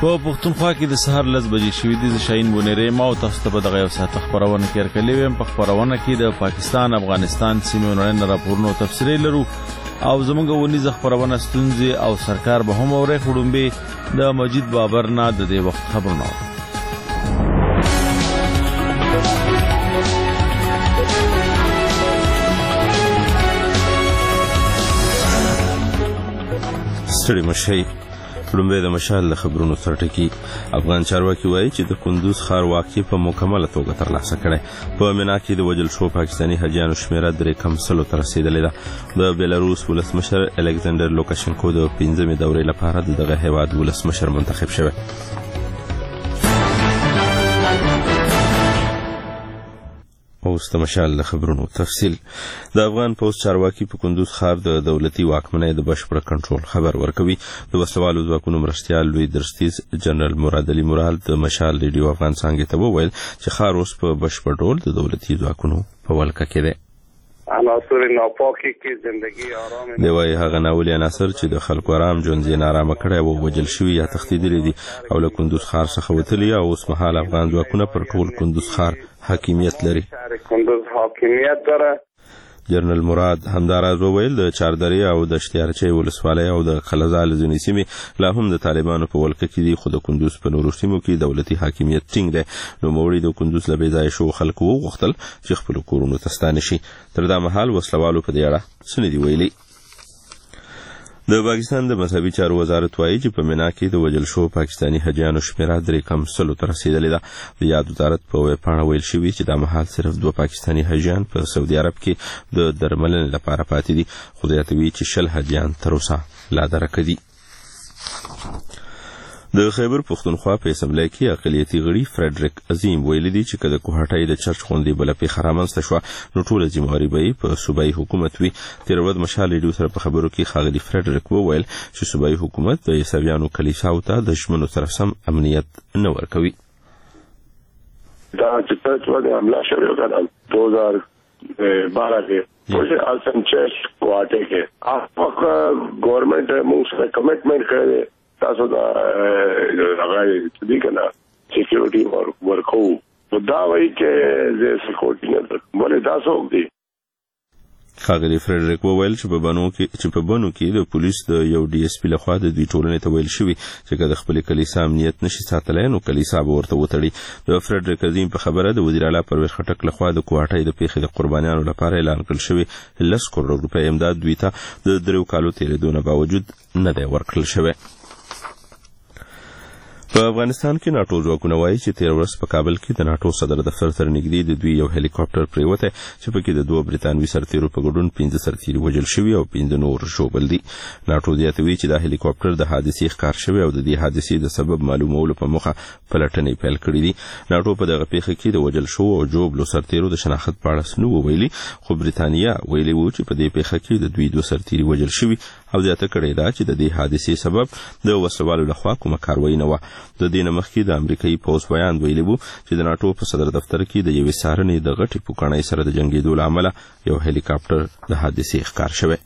په پښتونخوا کې د سهار 10 بجې شوې دي. شاهین بونیری ما او تاسو ته په دغه یو ساعت خبرونه کې ورکړلې ویم. په خبرونه کې د پاکستان افغانستان سیمې نړۍ راپورونو تفصیلي لرو او زموږ ونیزه خبرونه ستونزې او سرکار به هم اوري. خړومبه د مجید بابر نه د دې وخت خبرونه ستړي مشي. لومړی د مشال له خبرونو ترټکی. افغان چارواکي وایي چې د کندوز ښار واقع په مکمله توګه ترلاسه کړي. په مینا کې د وجل شو پاکستاني حاجیانو شمیره 300 ته رسیدلې ده. د بیلاروس ولسمشر الکساندر لوکاشنکو د 15مې دورې لپاره دغه هیواد ولسمشر منتخب شوی. اوس د مشال له خبرونو تفصیل. د افغان پوز چارواکي په کندوز ښار د دولتي واکمنۍ د بشپړ کنټرول خبر ورکوي. د وسلوالو ځواکونو مرستیال لوی درستیز جنرال مراد علي مرال د مشال ریډیو افغان څنګه ته وویل چې ښار اوس په بشپړ ډول د دولتي ځواکونو په ولکه کې دی. عناصر ناپاکي کې زندگی آرام دی وایي هغه ناولي عناصر چې د خلکو آرام ژوند یې نارامه کړی او وجل شوي یا تښتېدلي دي او له کندوز ښار څخه وتلي او اوس مهال افغان ځواکونه پر ټول کندوز ښار حاکمیت لري. کندوز حاکمیت داره. جنرال مراد همداراز وویل د چاردرې او د اشتیارچۍ ولسوالۍ او د خلزال ځینې سیمې لا هم د طالبانو په ولکه کې دي خو د کندوز په نورو سیمو کې دولتي حاکمیت ټینګ دی. نوموړي د کندوز له بې ځایه شوو خلکو وغوښتل چې خپلو کورونو ته ستانه شي. تر دا مهال وسلوالو په دې اړه څه نه دي ویلي. د پاکستان د مذهبي چارو وزارت وایي چې په مینا کې د وجل شو پاکستاني حاجیانو شمیره 300 ته رسیدلې ده. د یاد وزارت په ویبپاڼه ویل شوي چې دا مهال صرف 2 پاکستاني حاجیان په سعودي عرب کې د درملنې لپاره پاتې دي. خو زیاتوي چې 10 حاجیان تر اوسه لا درکه دي. د خیبر پښتونخوا په اسمبلی کې اقلیتي غړي فریډریک عظیم ویلي دي چې کله کوهټای د چرچ غونډې بل په خرامنسته شو نو ټول ذمہواری به په صوبایي حکومت وي. تیر ورځ مشال ریډیو سره په خبرو کې خاغلی فریډریک وویل چې صوبایي حکومت د عیسویانو کلیساو ته د ژمنو سره سم امنیت نه ورکوي. دا چې تاسو د حمله شوی کړل 2012 کې په السن چرچ کوهټای کې هغه ګورنمنت موږ سره کمټمنټ کړی تاسو دا هغه دې کنه سکیورټي ورکو دا وایي چې زه سکیورټي نه ولې تاسو دې خاغلی فریډریک وویل چې په بنو کې د پولیس د یو ډي اس پی لخوا د دوی ټولنې ته ویل شوی چې کله خپل کلیسا امنیت نشي ساتلای نو کلیسا به ورته وتړي. د فریډریک عظیم په خبره د وزیر اعلی پرویز خټک لخوا د کوهټای د پیښې د قربانیانو لپاره اعلان کړل شوی 10 کروڑ روپۍ امداد دوی ته د 3 کالو تیریدو باوجود نه دی ورکړل شوی. په افغانستان کې ناټو ځواکونه وایي چې تیر ورځ په کابل کې د ناټو صدر دفتر تر نږدې د دوی یو هلیکاپټر پریوته چې په کې د 2 برتانوي سرتیرو په ګډون 15 سرتیري وژل شوي او 15 نور ژوبل دي. ناټو زیاتوي چې دا هلیکاپټر د حادثې ښکار شوی او د دې حادثې د سبب معلومولو په مخه پلټنې پیل کړې دي. ناټو په دغه پیښه کې د وژل شو او ژوبلو سرتیرو د شناخت په اړه نو ویلي خو برتانیا ویلي وو چې په دې پیښه کې د دوی 2 سرتیري وژل شوي او زیاته کړې ده چې د دې حادثې سبب د وسلوالو لخوا کومه کاروایی نه و. د دې نه مخکې د امریکایي پوز بیان ویلي وو چې د ناټو په صدر دفتر کې د یوې سارنې د غټې پوکڼۍ سره د جنگیدو له امله یو هلیکاپټر د حادثې ښکار شوی.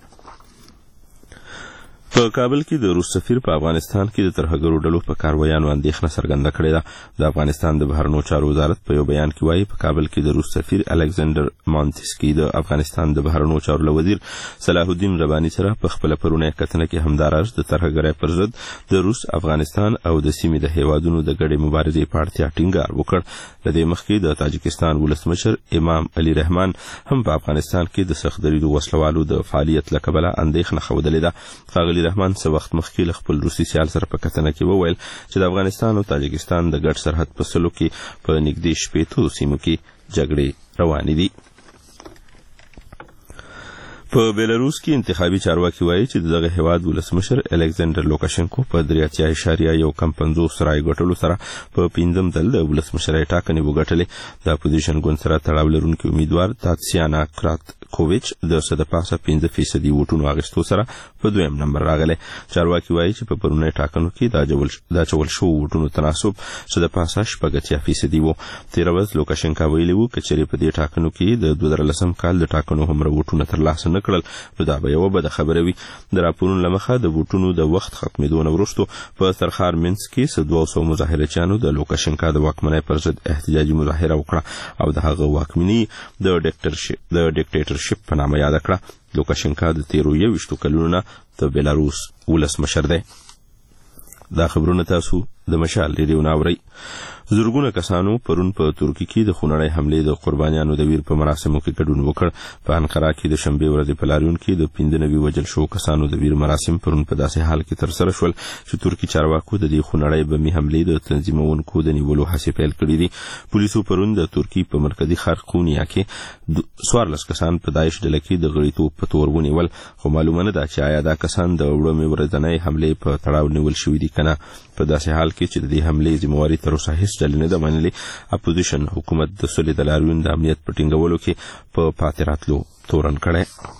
په کابل کې د روس سفیر په افغانستان کې د ترهګرو ډلو په کاروایانو اندېښنه څرګنده کړې ده. د افغانستان د بهرنیو چارو وزارت په یو بیان کې وایي په کابل کې د روس سفیر الکساندر مانتسکی د افغانستان د بهرنیو چارو وزیر صلاح الدین ربانی سره په خپل پرونه کتنه کې همداراز د ترهګرۍ پر ضد د روس افغانستان او د سیمې د هیوادونو د ګډې مبارزې په اړتیا ټینګار وکړ. د دې مخکې د تاجکستان ولسمشر امام علي رحمان هم په افغانستان کې د سخت دریدو وسلوالو د فعالیت له کبله اندېښنه ښودلې ده. خاغلی رحمان څه وخت مخکې خپل روسي سیال سره په کتنه کې وویل چې د افغانستان او تاجکستان د ګډ سرحد په سلو کې په نږدې 60 سیمو کې جګړې روانې دي. په بیلاروس کې انتخابي چارواکي وایي چې دغه هیواد ولسمشر الکساندر لوکاشنکو په 3.1 رای ګټلو سره په 5م ځل د ولسمشرۍ ټاکنې وګټلې. د اپوزیشن ګوند سره تړاو لرونکي امیدوار تاتسیانا کراتکوویچ د 5% ووټونو اخیستو سره په 2م نمبر راغلی. چارواکي وایي چې په پرونی ټاکنو کې دا چول شو ووټونو تناسب 5% وو. تیر ورځ لوکاشنکا ویلي وو چې په دې ټاکنو کې د 2013 کال د ټاکنو هم ووټونه ترلاسه ونه کړل نو دا به یوه بده خبره وي. د راپورونو له مخه د بوټونو د وخت ختمېدو نه وروستو په سرخار منځ کې 200 مظاهرچیانو د لوکاشنکا د واکمنۍ پر ضد احتجاجي مظاهره وکړه او د هغه واکمني د ډیکټیټرشپ په نامه یاد کړه. لوکاشنکا د 23 کلونو نه د بیلاروس ولسمشر دی. دا خبرونه تاسو د مشال ریډیو ناوري. زرګونه کسانو پرون په ترکیه کې د خونړۍ حملې د قربانیانو د ویر په مراسمو کې ګډون وکړ. په انقره کې د شنبه ورځې په لاریون کې د 95 وجل شو کسانو د ویر مراسم پرون په داسې حال کې ترسره شول چې ترکیه چارواکو د دې خونړۍ بمي حملې د تنظیمونکو د نیولو هڅې پیل کړې دي. پولیسو پرون د ترکیه په مرکزی ښار قونیا کې 14 کسان په داعش ډله کې د غړیتوب په تور ونیول، خو معلومه نه ده چې آیا دا کسان د وړمې ورځنۍ حملې په تړاو نیول شوي دي کنه. په داسې حال کې چې د دې حملې ذمہواري تر اوسه هیڅ ډلې نه ده منلې. اپوزیشن حکومت د سولې د لاریون د امنیت په ټینګولو کې په پاتې راتلو تورن کړی.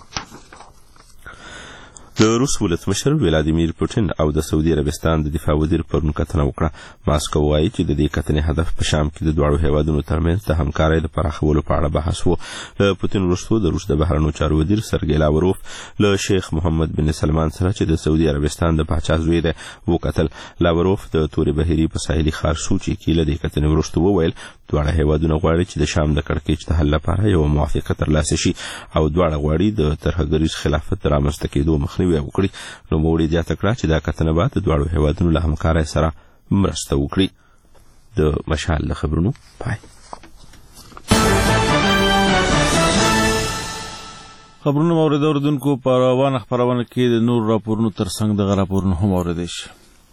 د روس ولسمشر ولادیمیر پوتین او د سعودي عربستان د دفاع وزیر پرون کتنه وکړه. ماسکو وایي چې د دې کتنې هدف په شام کې د دواړو هیوادونو ترمنځ د همکارۍ د پراخولو په اړه بحث و. له پوتین وروسته د روس د بهرنیو چارو وزیر سرګی لاوروف له شیخ محمد بن سلمان سره چې د سعودي عربستان د پاچا زوی دی وکتل. لاوروف د تورې بهیري په ساحلي ښار سوچي کې له دې کتنې وروسته وویل دواړه هیوادونه غواړي چې د شام د کړکېچ د حل لپاره یو موافقه ترلاسه شي او دواړه غواړي د ترهګریز خلافت رامنځته کېدو مخنیوی وکړي. نوموړي زیاته کړه چې دا کتنه به د دواړو هیوادونو له همکارۍ سره مرسته وکړي. د مشال له خبرونو پای. خبرونه مورد اوردونکو په روانه خبرونه کې د نور راپورونو ترڅنګ د راپورونو هم اوریدل شي.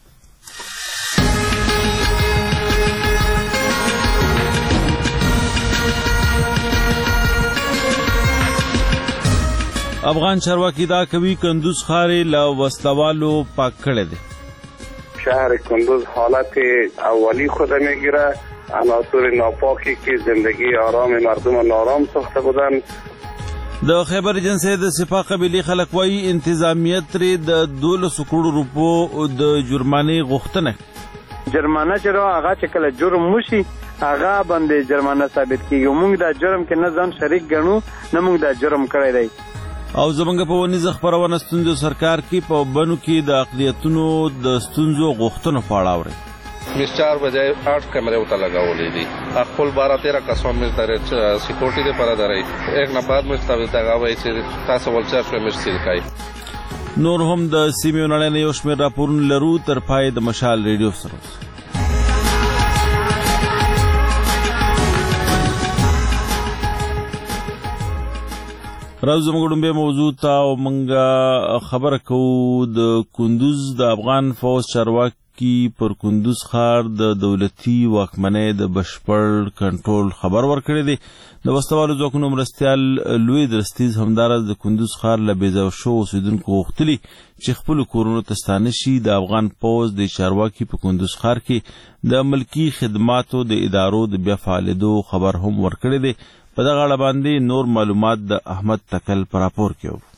افغان چارواکی دا کوي کندوز ښار له وسلوالو پاک کړی دی. شهر کندوز حالت اولی خود میگیره. عناصر ناپاکی که زندگی آرام مردم نارام ساخته بودند. د خیبر ایجنسی د سپاه قبیلې خلک وایي انتظامیه ترې د 12 کروڑ روپو د جرمانې غوښتنه. جرمانه چې هغه چې کله جرم وشي هغه باندې جرمانه ثابت کیږي. موږ دا جرم کې نه ځان شریک ګڼو نه موږ دا جرم کړی دی. او زمونږ په ونیزه خبرونه ستونزو سرکار کې په بنو کې د اقلیتونو د ستونزو غوښتنو په اړه اوري. मिस्टर बजाय 8 कैमरे उता लगावले दि خپل 12-13 کسان مې تر سکیورټي لپاره درای یک نه بعد مې تاسو ته غواړم چې تاسو ولچر شوي مشتل کای. نور هم د سیمې نړۍ یو شمېر راپورونه لرو تر پای د مشال ریډیو سره. راز زموږ ډومبه موضوع ته او منګه خبره کوو د کندوز د افغان فوج چارواکي پر کندوز ښار د دولتي واکمنۍ د بشپړ کنټرول خبر ورکړی دی. د وسلوالو ځواکونو مرستیال لوی درستیز همدارس د کندوز ښار له بېځایه شو اوسېدونکو غوښتلي چې خپلو کورونو ته ستانه شي. د افغان فوج د چارواکي په کندوز ښار کې د ملکي خدماتو د ادارو د بیا فعالېدو خبر هم ورکړی دی. په دغه اړه باندې نور معلومات د احمد تکل په راپور کې وو.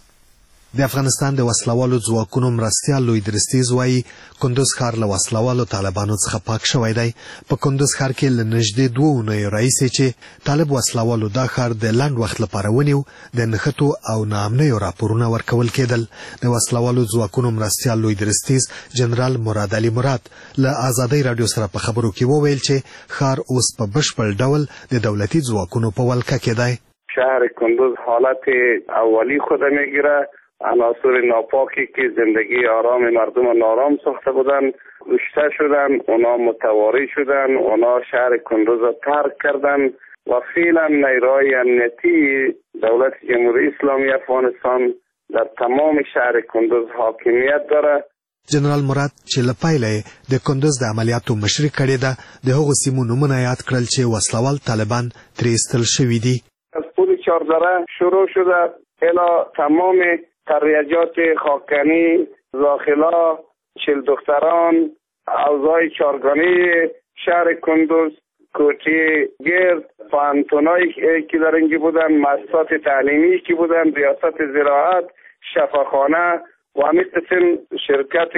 د افغانستان د وسلوالو ځواکونو مرستیال لوی درستیز وایي کندوز ښار له وسلوالو طالبانو څخه پاک شوی دی. په کندوز ښار کې له نږدې 2 اونیو راهیسې چې طالب وسلوالو دا ښار د لنډ وخت لپاره ونیو د نښتو او ناامنیو راپورونه ورکول کېدل. د وسلوالو ځواکونو مرستیال لوی درستیز جنرال مراد علي مراد له آزادۍ راډیو سره په خبرو کې وویل چې ښار اوس په بشپړ ډول د دولتي ځواکونو په ولکه کې دی. شهر کندوز حالت اولی خود میگیره. عناصر ناپاکی که زندگی آرام مردم نارام ساخته بودند کشته شدند. اونا متواری شدند. اونا شهر کندوز را ترک کردند و فعلا نیروهای امنیتی دولت جمهوری اسلامی افغانستان در تمام شهر کندوز حاکمیت داره. جنرال مراد چې له پیله د کندوز د عملیاتو مشري کړې ده د هغو سیمو نومونه یاد کړل چې وسلوال طالبان ترې ایستل شوي دي. از پل چهارذره شروع شده الی تمام تریجات خاکنی، زاخلا، چل دختران، اوضاع چارگانی شهر کندوز، کوچه گرد، پانتونایی که در اینجا بودن، مؤسسات تعلیمی که بودن، ریاست زراعت، شفاخانه و همین قسم شرکت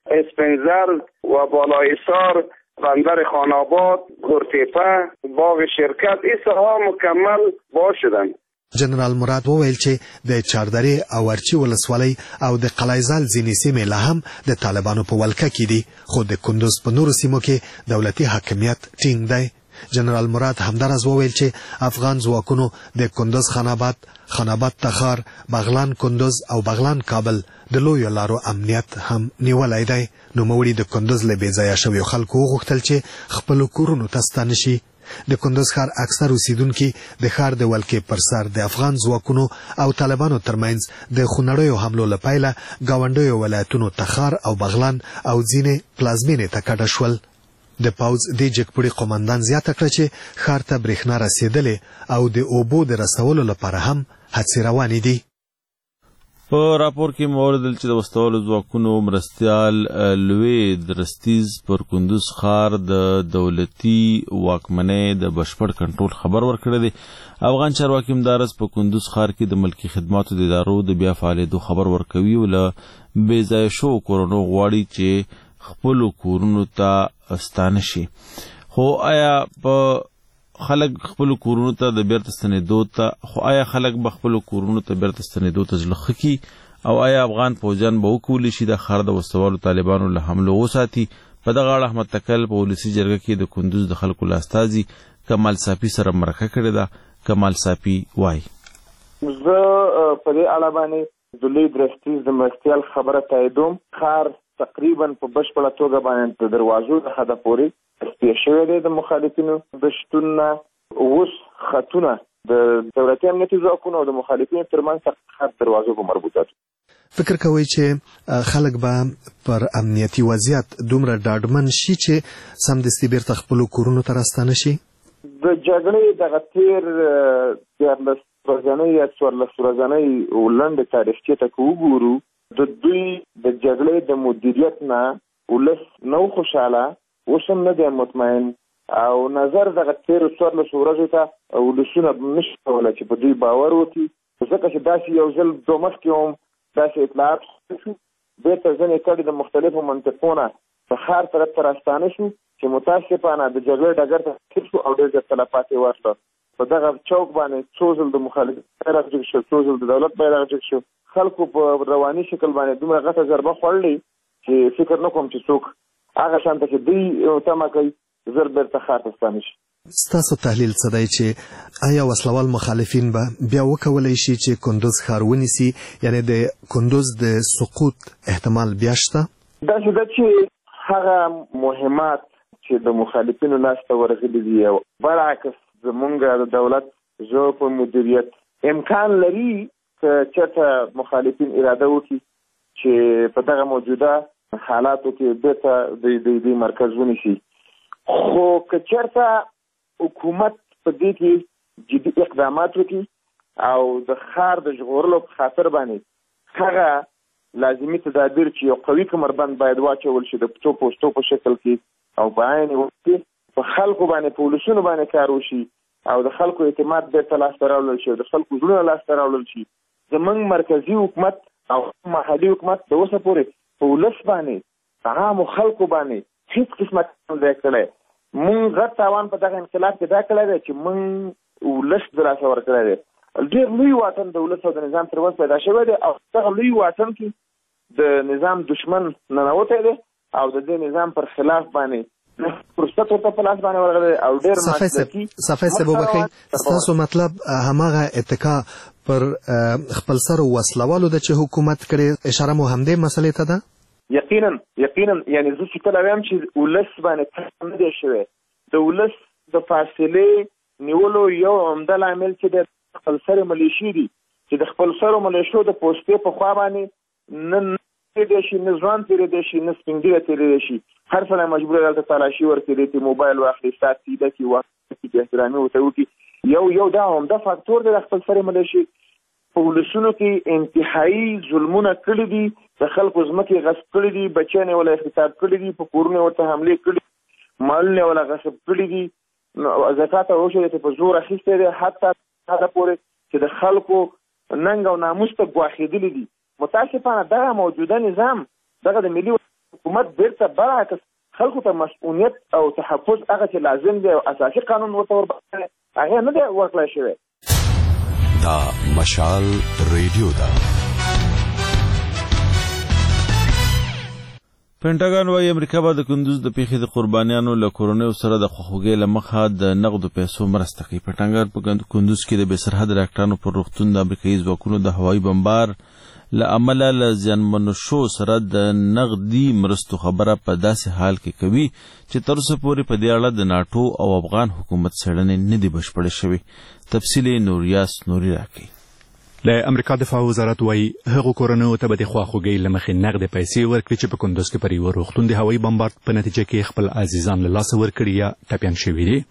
اسپنزر و بالایسار، بندر خاناباد، گرتیپه، باغ شرکت، این ساها مکمل باز شدن. جنرال مراد وویل چې د چاردرې او ارچی ولسوالۍ او د قلعهزال ځینې سیمې لا هم د طالبانو په ولکه کې دي، خو د کندوز په نورو سیمو کې دولتي حاکمیت ټینګ دی. جنرال مراد همدارس وویل چې افغان ځواکونو د کندوز خاناباد تخار، بغلان کندوز او بغلان کابل د لویو لارو امنیت هم نیولای دی. نوموړي د کندوز له بېځایه شویو خلکو وغوښتل چې خپلو کورونو ته ستانه شي. د کندوز ښار اکثر اوسیدونکي د ښار د ولکې پر سر د افغان ځواکونو او طالبانو ترمنځ د خونړیو حملو له پیله ګاونډیو ولایتونو تخار او بغلان او ځینې پلازمینې ته کډه شول. د پوځ د جګپوړي قومندان زیاته کړه چې ښار ته برېښنا رسېدلې او د اوبو د رسولو لپاره هم هڅې روانې دي. په راپور کې موردل چې د وسلوالو ځواکونو مرستیال لوی درستیز پر کندوز ښار د دولتي واکمنۍ د بشپړ کنټرول خبر ورکړی دی. افغان چارواکي همدارس په کندوز ښار کې د ملکي خدماتو د ادارو د بیا فعالېدو خبر ورکوي او له بېځایه شوو کورونو غواړي چې خپلو کورونو ته ستانه شي. خو آیا په خلک خپلو کورونو ته د بیرته ستنېدو ته زړه ښه کي او آیا افغان پوځیان به وکولی شي د ښار د وسلوالو طالبانو له حملو وساتي؟ په دغه اړه احمد تکل په ولسي جرګه کې د کندوز د خلکو له استازي کمال صافي سره مرکه کړې ده. کمال صافي وایي زه په دې اړه باندې د لوی درستیز د مرستیال خبره تاییدوم. ښار تقریبا په بشپړه توګه باندې د دروازو د حده پورې سپېښ شوی دی د مخالفینو د شتون نه. اوس خطونه د دولتي امنیتي ځواکونو او د مخالفینو ترمنځ خط دروازو په مربوطه. فکر کوئ چې خلک به پر امنیتي وضعیت دومره ډاډمن شي چې سمدستي بیرته خپلو کورونو ته راستانه شي؟ د جګړې دغه تیر 14 ورځنۍ یا 14 ورځنۍ لنډې تاریخچې ته که وګورو، د دوی د جګړې د مدیریت نه ولس نه و خوشحاله، اوس هم نه دی مطمئن او نظر دغه تیرو 14 ورځو ته ولسونه نشي کولی چې په دوی باور وکړي، ځکه چې داسې یو ځل دوه مخکې هم داسې اطلاعات شو، بېرته ځینې کډې د مختلفو منطقو نه د ښار طرف ته راستانه شو چې متاسفانه د جګړې ډګر ته تېر شو او ډېر زیات تلفات یې ورکړه. په دغه چوک باندې څو ځل د مخالفت بیرغ جګ شو، څو ځل د دولت بیرغ جګ شو. خلکو په رواني شکل باندې دومره غټه ضربه خوړلې چې فکر نه کوم چې څوک هغه شانته چې دوی تمه کوي زر بیرته ښار ته ستانه شي. ستاسو تحلیل څه دی چې آیا وسلوال مخالفین به بیا وکولی شي چې کندوز ښار ونیسي؟ یعنی د کندوز د سقوط احتمال بیا شته؟ داسې ده چې هغه مهمات چې د مخالفینو لاسته ورغلي دي او برعکس زمونږ د دولت زه په مدیریت امکان لري که چېرته مخالفین اراده وکړي چې په دغه موجوده حالاتو کې بیرته د مرکز ونیسي. خو که چېرته حکومت په دې کې جدي اقدامات وکړي او د ښار د ژغورلو په خاطر باندې هغه لازمي تدابیر چې یو قوي کمربند باید واچول شي د پوستو په شکل کې او په عین وخت کې په خلکو باندې په ولسونو باندې کار وشي او د خلکو اعتماد بیرته لاسته راوړل شي او د خلکو زړونه لاسته راوړل شي. زمونږ مرکزي حکومت او محلي حکومت د اوسه پورې په ولس باندې عامو خلکو باندې هیڅ قسمه کار نه دی کړی. مونږ غټ تاوان په دغه انقلاب کې دا کړی دی چې مونږ ولس د لاسه ورکړی دی. ډېر لوی واټن د ولس او د نظام تر منځ پیدا شوی دی او دغه لوی واټن کې د نظام دشمن ننوتی دی او د دې نظام پر خلاف باندې فرصت ورته په لاس باندې ورغلی او ډېر مسلکي. صفحه صاحب وبخښئ، ستاسو مطلب هماغه اتکا پر خپلسرو وسلوالو ده چې حکومت کړې، اشاره مو همدې مسلې ته ده؟ یقینا یعنې زه چې کله وایم چې ولس باندې نه دی شوی، د ولس د فاصلې نیولو یو عمده لامل چې د خپلسرو ملیشې دي چې د خپلسرو ملیشو د پوستې په خوا باندې نه تېرېدی شي، نه ځوان تېرېدی شي، نه سپین ږیری تېرېدی شي. هر سړی مجبور دی دلته تلاشي ورکړي چې موبایل واخلي، ساعت سیده کړي، وخت کې احترامي ورته وکړي. یو دا عمده فاکتور دی د خپلسرې ملیشې. په ولسونو کې انتهایي ظلمونه کړي دي، د خلکو ځمکې غصب کړي دي، بچیان یې وله اغتصاب کړي دي، په کورونو یې ورته حملې کړي، مالونه یې وله غصب کړي دي، زکات او عشر یې په زور اخیستی دی، حتی هغه پورې چې د خلکو ننګ او ناموس ته ګواښېدلي دي. متاسفانه دغه موجوده نظام دغه د ملي حکومت بیرته برعکس خلکو ته مسؤلیت او تحفظ هغه چې لازم دی او اساسي قانون ورته ورباندې هغه نه دی ورکړی شوی. دا مشال ریډیو دا پینټاګان وايي امریکا به د کندوز د پیښې د قربانیانو له کورنیو سره د خواخوږۍ له مخه د نغدو پیسو مرسته کوي. پینټاګان په کندوز کې د بېسرحده ډاکټرانو پر روغتون د امریکایي ځواکونو د هوایي بمبار له امله له زیانمنو شو سره د نغدي مرستو خبره په داسې حال کې کوي چې تر اوسه پورې په دې اړه د ناټو او افغان حکومت څېړنې نه دي بشپړې شوې. تفصیل نوریاس نوري راکوي. د امریکا دفاع وزارت وايي هغو کورنیو ته به د خواخوږۍ له مخې نغدې پیسې ورکړي چې په کندوز کې پر یوه روغتون د هوایي بمبارد په نتیجه کې خپل عزیزان له لاسه ورکړي یا ټپیان شوي دي.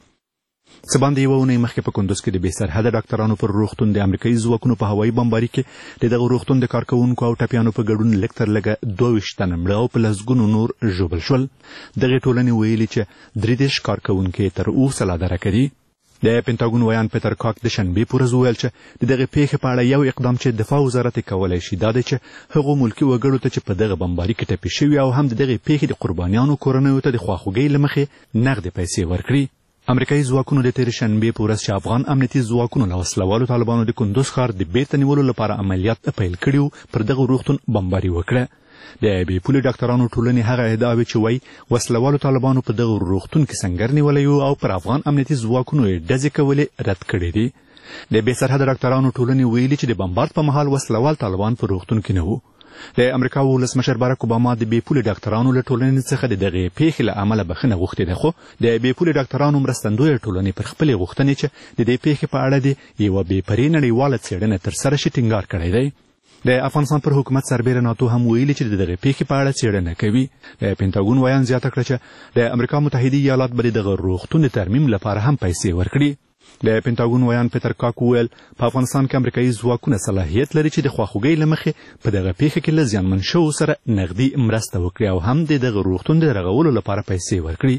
څه باندې یوه اونۍ مخکې په کندوز کې د بېسرحده ډاکټرانو پر روغتون د امریکایي ځواکونو په هوایي بمباري کې د دغه روغتون د کارکوونکو او ټپیانو په ګډون لږ تر لږه 22 تنه مړه او په لسګونو نور ژوبل شول. دغې ټولنې ویلي چې 33 کارکوونکي تر اوسه لا درکه دي. د پینټاګون ویان پیټر کاک د شنبې په ورځ وویل چې د دغې پیښې په اړه یو اقدام چې دفاع وزارت یې کولی شي دا دی چې هغو ملکي وګړو ته چې په دغه بمباري کې ټپي شوي او هم د دغې پیښې د قربانیانو کورنیو ته د خواخوږۍ له مخې نغدې پیسې ورکړي. امریکایي ځواکونو د تېرې شنبې په ورځ چې افغان امنیتي ځواکونو له وسلوالو طالبانو د کندوز ښار د بیرته نیولو لپاره عملیات پیل کړي وو پر دغه روغتون بمباري وکړه. د بې پولې ډاکټرانو ټولنې هغه ادعاوې چې وایي وسلوالو طالبانو په دغه روغتون کې سنګر نیولی و او پر افغان امنیتي ځواکونو یې ډزې کولې رد کړي دي. د بې سرحده ډاکټرانو ټولنې ویلي چې د بمبارد په مهال وسلوال طالبان په روغتون کې نه وو. د امریکا ولسمشر باراک اوباما د بې پولې ډاکټرانو له ټولنې څخه د دغې پیښې له امله بخښنه غوښتې ده، خو د بې پولې ډاکټرانو مرستندویه ټولنې پر خپلې غوښتنې چې د دې پیښې په اړه د یوه بې پرې نړیواله څېړنه ترسره شي ټینګار کړی دی. د افغانستان پر حکومت سربیره ناتو هم ویلي چې د دغې پیښې په اړه څېړنه کوي. د پینټاګون ویان زیاته کړه چې د امریکا متحده ایالات به د دغه روغتون د ترمیم لپاره هم پیسې ورکړي. د پینټاګون ویان پیټر کاک وویل په افغانستان کې امریکایي ځواکونه صلاحیت لري چې د خواخوږۍ له مخې په دغه پیښه کې له زیانمن شوو سره نغدي مرسته وکړي او هم د دغه روغتون د رغولو لپاره پیسې ورکړي.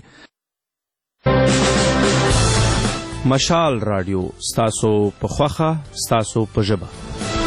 مشال رادیو ستاسو په خوښه ستاسو په ژبه.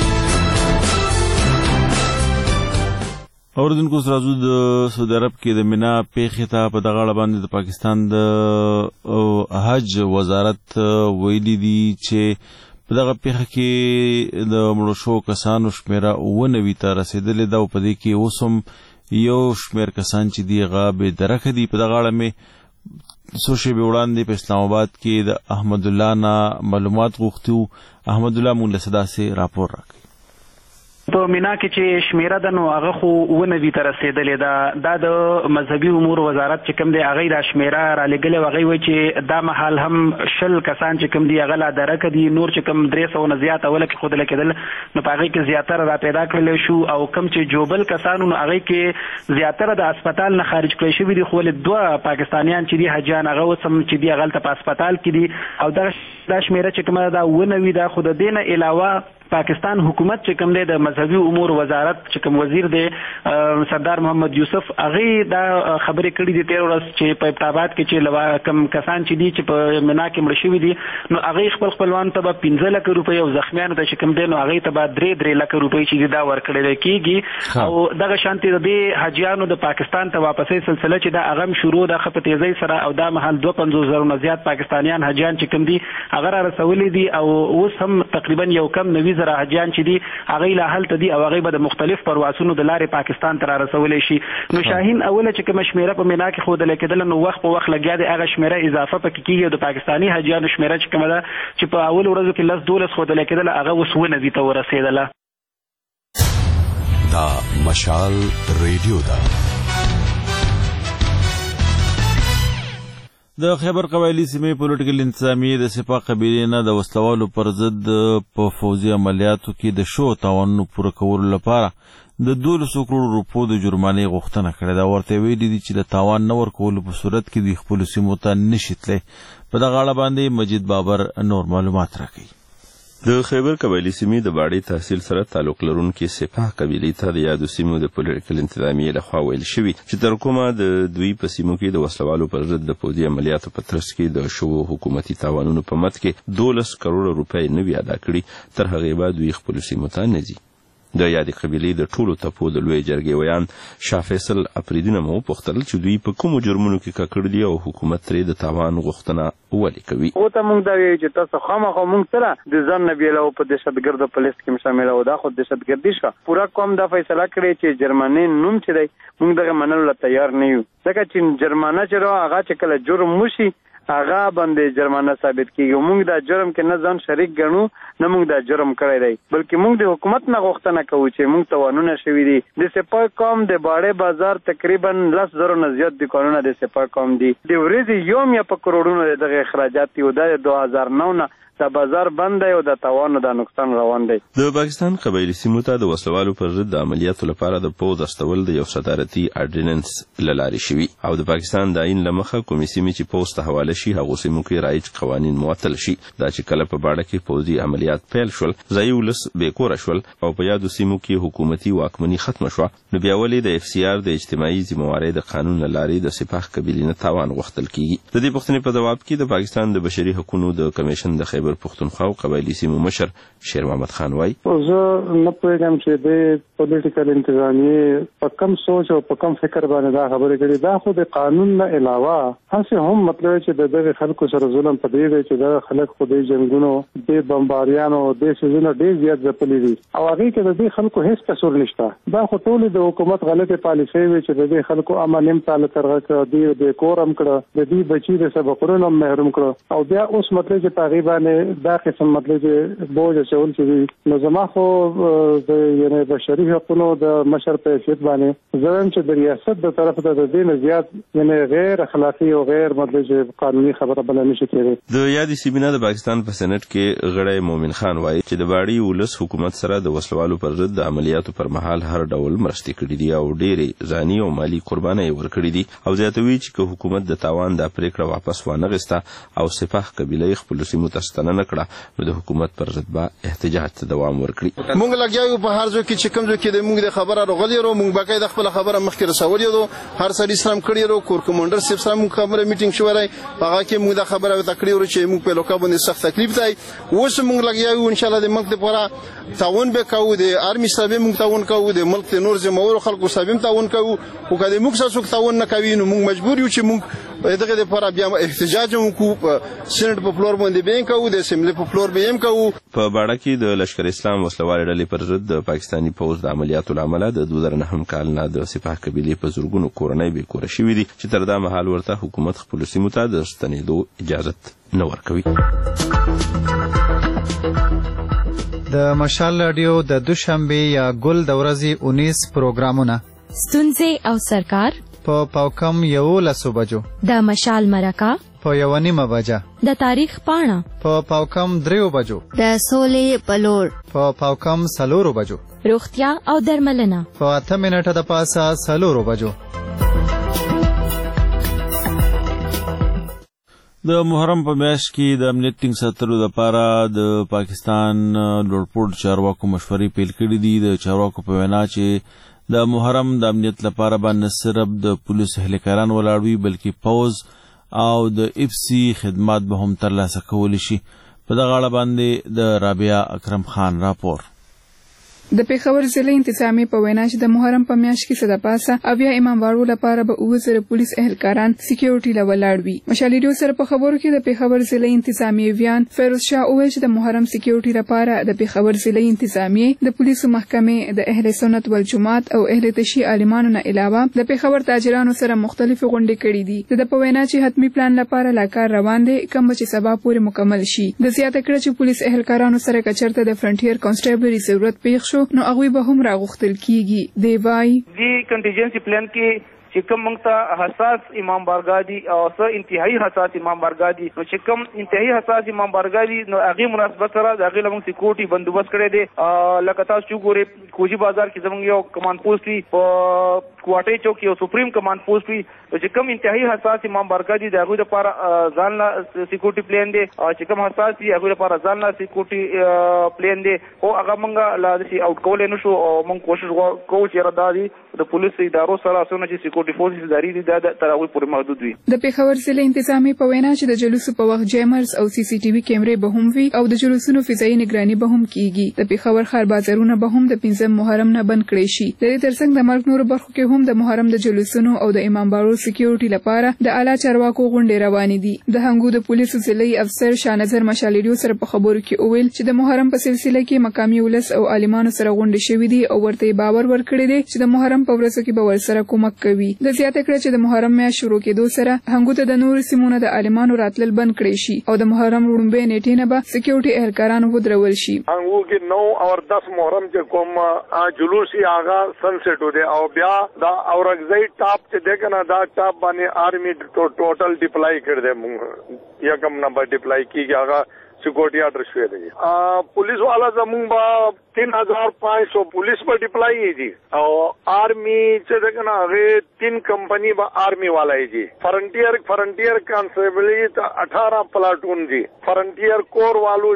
اوردونکو سره راځو د سعودي عرب کې د مینا پیښې ته په دغه اړه باندې د پاکستان د حج وزارت ویلي دي چې په دغه پیښه کې د مړو شوو کسانو شمیره 99 ته رسېدلې ده او په دې کې اوس هم یو شمېر کسان چې دي هغه بې درکه دي. په دغه اړه مې څو شېبې وړاندې په اسلام آباد کې د احمد الله نه معلومات غوښتي وو. احمد الله مونږ له داسې راپور راکوي. په مینا کې چې شمیره ده نو هغه خو 99 ته رسېدلې ده. دا د مذهبي امور وزارت چې کوم دی هغې دا شمیره رالېږلې وه. هغې وایي چې دا مهال هم 20 کسان چې کوم دي هغه لا درکه دي. نور چې کوم 300 نه زیات اوله کې ښودله کېدل نو په هغې کې زیاتره را پیدا کړلی شو او کوم چې جوبل کسانو نو هغې کې زیاتره د اسپتال نه خارج کړی شوي دي. خو ولې 2 پاکستانیان چې دي حجیان هغه اوس هم چې دي هغه هلته په اسپتال کې دي او دا شمیره چې کومه ده 99 ده. خو د دې نه علاوه پاکستان حکومت چې کوم دی د مذهبي امور وزارت چې کوم وزیر دی سردار محمد یوسف هغې دا خبرې کړي دي تېره ورځ چې په ابتاباد کې چې کوم کسان چې دي چې په مینا کې مړه شوي دي نو هغې خپل خپلوانو ته به 15 لکه روپۍ او زخمیانو ته چې کوم دی نو هغې ته به 3 لکه روپۍ چې دي دا ورکړلی کېږي. او دغه شانتې د دې حاجیانو د پاکستان ته واپسۍ سلسله چې دا هغه هم شروع ده ښه په تیزۍ سره او دا مهال 52,000 نه زیات پاکستانیان حاجیان چې کوم دي هغه را رسولي دي او اوس هم تقریبا یو کم 90 زره حاجیان چې دي هغې لا هلته دي او هغې به د مختلف پروازونو د لارې پاکستان ته را رسولی شي. نو شاهین اوله چې کومه شمیره په مینا کې ښودلی کېدله نو وخت په وخت لګیا دی هغه شمیره اضافه پکې کېږي او د پاکستاني حاجیانو شمیره چې کومه ده چې په اولو ورځو کې 10-12 ښودلی کېدله هغه اوس 99 ته ورسېدله. دا مشال ریډیو ده. د خیبر قبایلي سیمې پولیټیکل انتظامیې د سپاه قبیلې نه د وسلوالو پر ضد په فوځي عملیاتو کې د شوو تاوانونو پوره کولو لپاره د 12 کروڑ روپو د جرمانې غوښتنه کړې ده. ورته ویلي دي چې د تاوان نه ورکولو په صورت کې دوی خپلو سیمو ته نشي تللی. په دغه اړه باندې مجید بابر نور معلومات راکوي. د خیبر قبایلي سیمې د باړې تحصیل سره تعلق لرونکي سپاه قبیلې ته د یادو سیمو د پولیټیکل انتظامیې لخوا ویل شوي چې تر کومه د دوی په سیمو کې د وسلوالو پر ضد د پوځي عملیاتو په ترڅ کې د شوو حکومتي تاوانونو په مد کې 12 کروڑ روپۍ نه وي ادا کړي تر هغې به دوی خپلو سیمو ته نه ځي. د یادې قبیلې د ټولو تپو د لوی جرګې ویان شاه فیصل افریدي مو پوښتل چې دوی په کومو جرمونو کې ککړ دي او حکومت ترې د تاوان غوښتنه ولې کوي. او ته موږ دا ویو چې تاسو خامخا موږ سره د ځان نه بیلو په دهشتګرد په لیست کې شامل او دا خو دهشتګردي شو. پورا قوم دا فیصله کړې چې جرمني نوم چې دی موږ دغه منلو ته تیار نه یو. ځکه چې جرمانه چې هغه چې کله جرم وشي هغه باندې جرمانه ثابت کیږي. موږ دا جرم کې نه ځان شریک ګڼو نه موږ دا جرم کړی دی بلکې موږ د حکومت نه غوښتنه کوو چې موږ توانونه شوي دي. د سپاه قوم د باړې بازار تقریبا 10,000 نه زیات دکانونه د سپاه قوم دي. د ورځې یوم یا په کروڑونو دغه اخراجات دي او د 2009 نه دا بازار بند دی او د تاوان او د نقصان روان دی. د پاکستان قبایلی سیمو ته د وسلوالو پر ضد د عملیاتو لپاره د پوځ استول د یو صدارتي اډیننس لارې شوي او د پاکستان د عین لمخه کومې سیمې چې پوځ ته حواله شي هغه سیمو کې رایج قوانین معطل شي. دا چې کله په باړه کې پوځي عملیات پیل شول ځای ولس بیکوره شول او په یادو سیمو کې حکومتي واکمني ختم شو نو بیا ولې د FCR د اجتماعي ذمہواری د قانون لارې د سپاه قبیلې نه تاوان غوښتل کیږي. د دې پوښتنې په جواب کې د پاکستان د بشري حقوقو د کمیشن د خیبر پښتونخوا قبایلی سیمو مشر شیر محمد خان وایي زه نه پوهیږم چې د پولیټیکل انتظامیه په کم سوچ او په کم فکر باندې دا خبرې کړي. دا خو د قانون نه علاوه هڅه هم مطلب چې دغه خلکو سره ظلم پدې دی چې دا خلک خو د جنگونو د بمباریانو د سيزونو ډېر زیات ځپلي دي او هغه کې د دې خلکو هیڅ قصور نشته. دا خو ټول د حکومت غلطه پالیسي وي چې د دې خلکو امانم تعالی ترغه کړ د کورم کړ د دې بچي د سبقونو محروم کړ او بیا اوس مطلب چې تقریبا دا قسم مطلب چې بوج چول چې نو زما خو د یعنی بشري حقوقو د مشر په حیثیت باندې زم چې د ریاست د طرف ته د دین زیات یعنی غیر اخلاقی او غیر مطلب چې قانوني خبره بل نه شي کېږي. د یادې سیمینه د پاکستان په سېنات کې غړی مومن خان وایي چې د باړي ولس حکومت سره د وسلوالو پر ضد د عملیاتو پر مهال هر ډول مرستې کړې دي او ډېرې ځاني او مالی قربانۍ ورکړې دي او زیاتوي چې حکومت د تاوان د پریکړه واپس وانه غسته او سپاه قبیله خپل سیمو ته ستنه نکړه نو د حکومت پر ضد به احتجاج ته دوام ورکړي. مونږ لګیاو په هر ځای کې چې کوم ځای کې د مونږ د خبره راغلي ورو مونږ باقاعده خپل خبره مخکې رسولې دو هر سړي سلام کړی ورو کور کمانډر سیف سره مونږ خبره میټینګ شوې راي هغه کې مونږ د خبره وکړې ورو چې مونږ په لوکا باندې سخت تکلیف دی. اوس مونږ لګیاو ان شاء الله د ملک لپاره تعاون به کوو د آرمي سره مونږ تعاون کوو د ملک نور زموږ خلکو سره تعاون کوو او کله مونږ سره تعاون نه کوي نو مونږ مجبور یو چې مونږ دغه لپاره بیا احتجاج وکړو. سېنات په فلور باندې به کوو د اسمبلی په فلور به هم کوو. په باړه کې د لشکر اسلام وسلوال ډلې پر ضد د پاکستاني پوځ د عملیاتو لامل د 2009 کال نه د سپاه قبیلې په زورګونو کورنۍ به کور شوې دي چې تر دا مهال ورته حکومت خپل سیمو ته د ستنېدو اجازه نه ورکوي. د مشال رادیو د دوشنبه یا ګل د ورځې 19 پروګرامونه ستونزې او سرکار په پاوکم 11 بجو د مشال مرکه په 1:30 بجه د تاریخ پاڼه په پاوکم 3 بجو د سولې پلور په پاوکم 4 بجو روغتیا او درملنه په 8 منټه د پاسه 4 بجو. د محرم په میاشت کې د امنیت ټینګ ساتلو لپاره د پاکستان لوړپوړ چارواکو مشورې پیل کړې دي. د چارواکو په وینا چې د محرم د امنیت لپاره باندې صرف د پولیس اهلکاران ولاړ وي بلکې پوز او د FC خدمات به هم ترلاسه کولی شي. په دغه اړه باندې د رابعه اکرم خان راپور. د پېښور ضلع انتظامیه په وینا چې د محرم په میاشت کې څه د پاسه اویا اماموارو لپاره به 2000 پولیس اهلکاران سکیورټي لولاړ وي. مشال ریډیو سره په خبرو کې د پېښور ضلع انتظامیه ویان فیروز شاه وویل چې د محرم سکیورټي لپاره د پېښور ضلع انتظامیه د پولیسو محکمې د اهل سنت والجماعت او اهل تشیع عالمانو نه علاوه د پېښور تاجرانو سره مختلف غونډې کړې دي. د په وینا چې حتمی پلان لپاره لا کار روان دی کوم چې سبا پورې مکمل شي. د زیاته کړه چې پولیس اهلکارانو سره کچرته د فرنټیر کانسټیبلري ضرورت پیښ نو هغه به هم راغختل کیږي. دی وای دی کنټینجنسي پلان کې چې کوم موږ ته حساس امام بارګاه دي او څه انتهایی حساس امام بارګاه دي نو چې کوم انتهایی حساس امام بارګاه دي نو هغه مناسبت سره د هغه لمون سکیورټي بندوبست کړی دی. لکه تاسو چې ګورئ کوجی بازار کې زموږ یو کمان پوسټ وی په کوارټي چوک یو سپریم کمانډ پوسټ وي چې کوم انتهایی حساس امام بارګاه دي د هغوی لپاره ځان له سکیورټي پلان دی چې کوم حساس دي هغوی لپاره ځان له سکیورټي پلان دی خو هغه موږ لا داسې آوټ کولی نه شو او موږ کوشش کوو چې دا دي د پولیسو ادارو سره څونه چې سکیورټي فورسز ادارې دي دا تر هغوی پورې محدود وي. د پېښور ضلع انتظامي په وینا چې د جلوسو په وخت جیمرز او سی سی ټي وي کیمرې به هم وي او د جلوسونو فضایي نگراني به هم کیږي. د پېښور ښار بازارونه به هم د 5 محرم نه بند کړي شي. د دې ترڅنګ د مرګ نورو برخو کې هم د محرم د جلوسونو او د امام باړو سکیورټي لپاره د اعلی چارواکو غونډې روانې دي. د هنګو د پولیسو ضلعي افسر شانظر مشال ریډیو سره په خبرو کې وویل چې د محرم په سلسله کې مقامي ولس او عالمانو سره غونډې شوې دي او ورته باور ورکړی دی چې د محرم په ورځو کې به ورسره کومک کوي. د زیاته کړه چې د محرم میاشت شروع کېدو سره هنګو ته د نورو سیمونو د عالمانو راتلل بند کړي شي او د محرم وړاندې نیټې نه به سکیورټي اهلکاران ودرول شي. هنګو کې 9 اور 10 محرم چې کوم جلوس یې آغا سنسټ و دی او بیا دا اورګزای ټاپ چې ده کنه دا ټاپ باندې آرمی ټوټل ډیپلای کړ دې مونږ یکم نمبر ډیپلای کیږي هغه سکیورټي آرډر شوی دی. پولیس والا زمونږ با 3500 پولیس په ډیپلای دي او آرمی چې ده کنه هغه 3 کمپنی با آرمی والا دي. فرنټیر کانسټیبلی 18 پلاټون دي. فرنټیر کور والو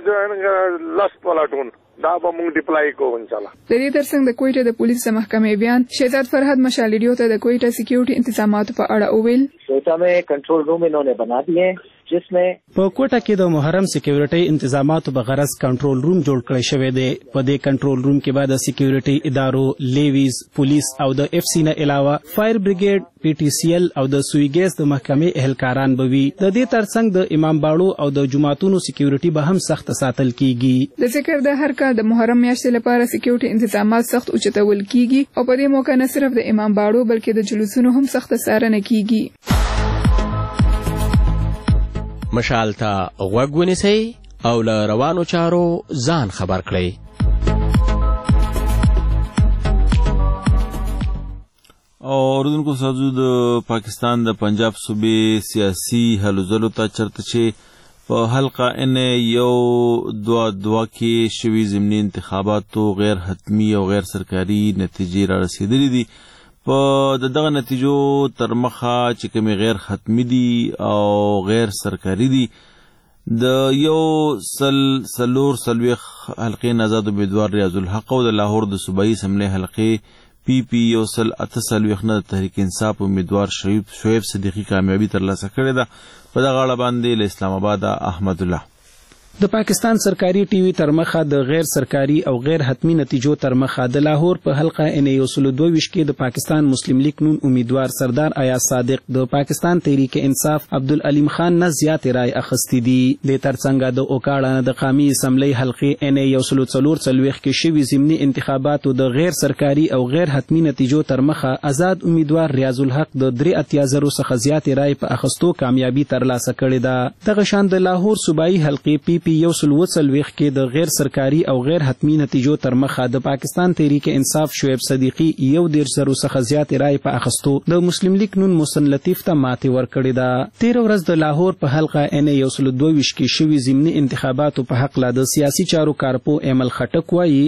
چې 10 پلاټون دا به موږ ډیپلای کوو ان شاء الله. د دې ترڅنګ د کویټه د پولیس محکمې بیان شهزاد فرحت مشال ریډیو ته د کویټه سکیورټي انتظامات په اړه وویل. کویټه में कंट्रोल रूम इन्होंने बना दिए जिसमें په کوټه کې د محرم سکیورټي انتظاماتو په غرض کنټرول روم جوړ کړی شوی دی. په دې کنټرول روم کې بعد سکیورټي ادارو لیویز پولیس او د اف سی نه علاوه فایر بریګیډ پی ټی سی ال او د سویګیس د محکمې اهلکاران به وي. د دې ترڅنګ د امام باړو او د جمعتونو سکیورټي به هم سخت ساتل کیږي. د ذکر د هر کال د محرم میاشتې لپاره سکیورټي انتظامات سخت اوچتول کیږي او په دې موقع نه صرف د امام باړو بلکې د جلوسونو هم سخت څارنه کیږي. مشال ته غوږ ونیسئ او له روانو چارو ځان خبر کړئ. اوریدونکو سازو د پاکستان د پنجاب صوبې سیاسي هلو ځلو ته چرته چې په حلقه ان یو دوا کې شوي ضمني انتخاباتو غیر حتمی او غیر سرکاري نتیجې را رسیدلې دي. په دغه نتیجو تر مخه چې کومې غیر حتمی دي او غیر سرکاري دي د یو څلوېښت حلقې نه آزاد امیدوار ریاض الحق او د لاهور د صوبایي اسمبلۍ حلقې پی یو 48 نه د تحریک انصاف امیدوار شعیب صدیقي کامیابي ترلاسه کړې ده. په دغه اړه باندې له اسلام آباد احمد الله. د پاکستان سرکاري ټي وي تر مخه د غیر سرکاري او غیر حتمی نتیجو تر مخه د لاهور په حلقه ان 122 کې د پاکستان مسلم لیگ نون امیدوار سردار ایاز صادق د پاکستان تحریک انصاف عبدالعلیم خان نه زیات رای اخستی دي. د ترڅنګ د اوکاړه د قومي اسمبلی حلقې ان 144 کې شوي ضمني انتخاباتو د غیر سرکاري او غیر حتمی نتیجو تر مخه آزاد امیدوار ریاض الحق د 3.0 څخه زیات رای په اخستو کامیابی ترلاسه کړې ده. دغه شان د لاهور صوبایي حلقې پی یو 140 کې د غیر سرکاري او غیر حتمی نتیجو تر مخه د پاکستان تحریک انصاف شعیب صدیقي 1.0 څخه زیات رای په اخستو د مسلم لیگ نون محسن لطیف ته ماتې ورکړې ده. 13 ورځ د لاهور په حلقه ان 122 کې شوي ضمني انتخاباتو په حق لا د سیاسي چارو کارپو ایمل خټک وایي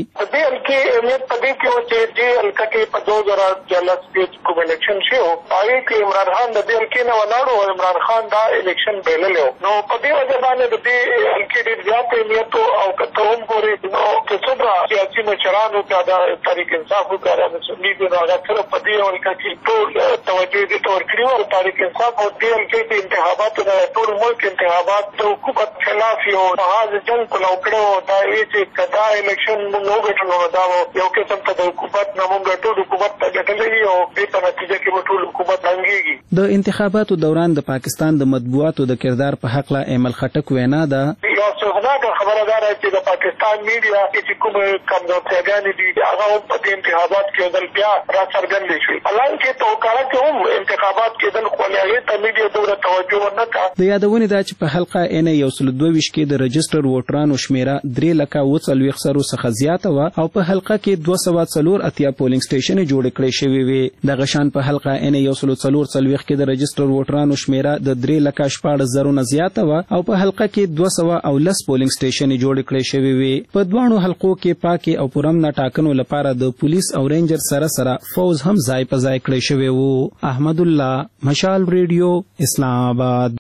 کې امید پدې کې و چې دې الکه کې په 2014 کې کوم الیکشن شو هغه کې عمران خان د دې الکه نه ولاړو او عمران خان دا الیکشن بیللو نو په دې وجه باندې د دې الکه ډېر زیات اهمیت او کته هم ګوري نو چې څومره سیاسي مشرانو ته د تحریک انصاف وکړه د سنی د هغه سره په دې الکه کې ټول توجه دي تور کړو او تحریک انصاف او دې الکه کې انتخابات د ټول ملک انتخابات د حکومت خلاف یو هغه جنگ کولو کړو دا چې کدا الیکشن موږ وګټلو دا یو قسم ته د حکومت نمونږ ټول حکومت ته ګټلې او په نتیجه کې ټول حکومت رنګيږي. د انتخاباتو دوران د پاکستان د مطبوعاتو د کردار په حق لا ایمل خټک وینا ده یو څه خبردار چې د پاکستان میډیا چې کوم کمزورتیاګانې دي هغه په دې انتخابات کې ځل بیا را څرګندې شوې. حالانکه توقعات کې هم انتخابات کې د خپلې ته میډیا دوره توجه ونه کړه. د یادونه ده چې په حلقه ان 122 کې د رجستر ووټرانو شمیره 3,40,000 څخه زیاته و او په حلقه کې 480 پولینګ سټیشن جوړ کړي شوی وي د غشان په حلقه ان 140 کې د رجستر ووټرانو شمیره د 3,14,000 نه زیاته و او په حلقه کې 210 پولینګ سټیشن جوړ کړي شوی وي په دوانو حلقو کې پاکي او پرامن ټاکنو لپاره د پولیس او رینجر سره فوز هم ځای په ځای کړی شوی وو. احمد الله، مشال ریډیو، اسلام آباد.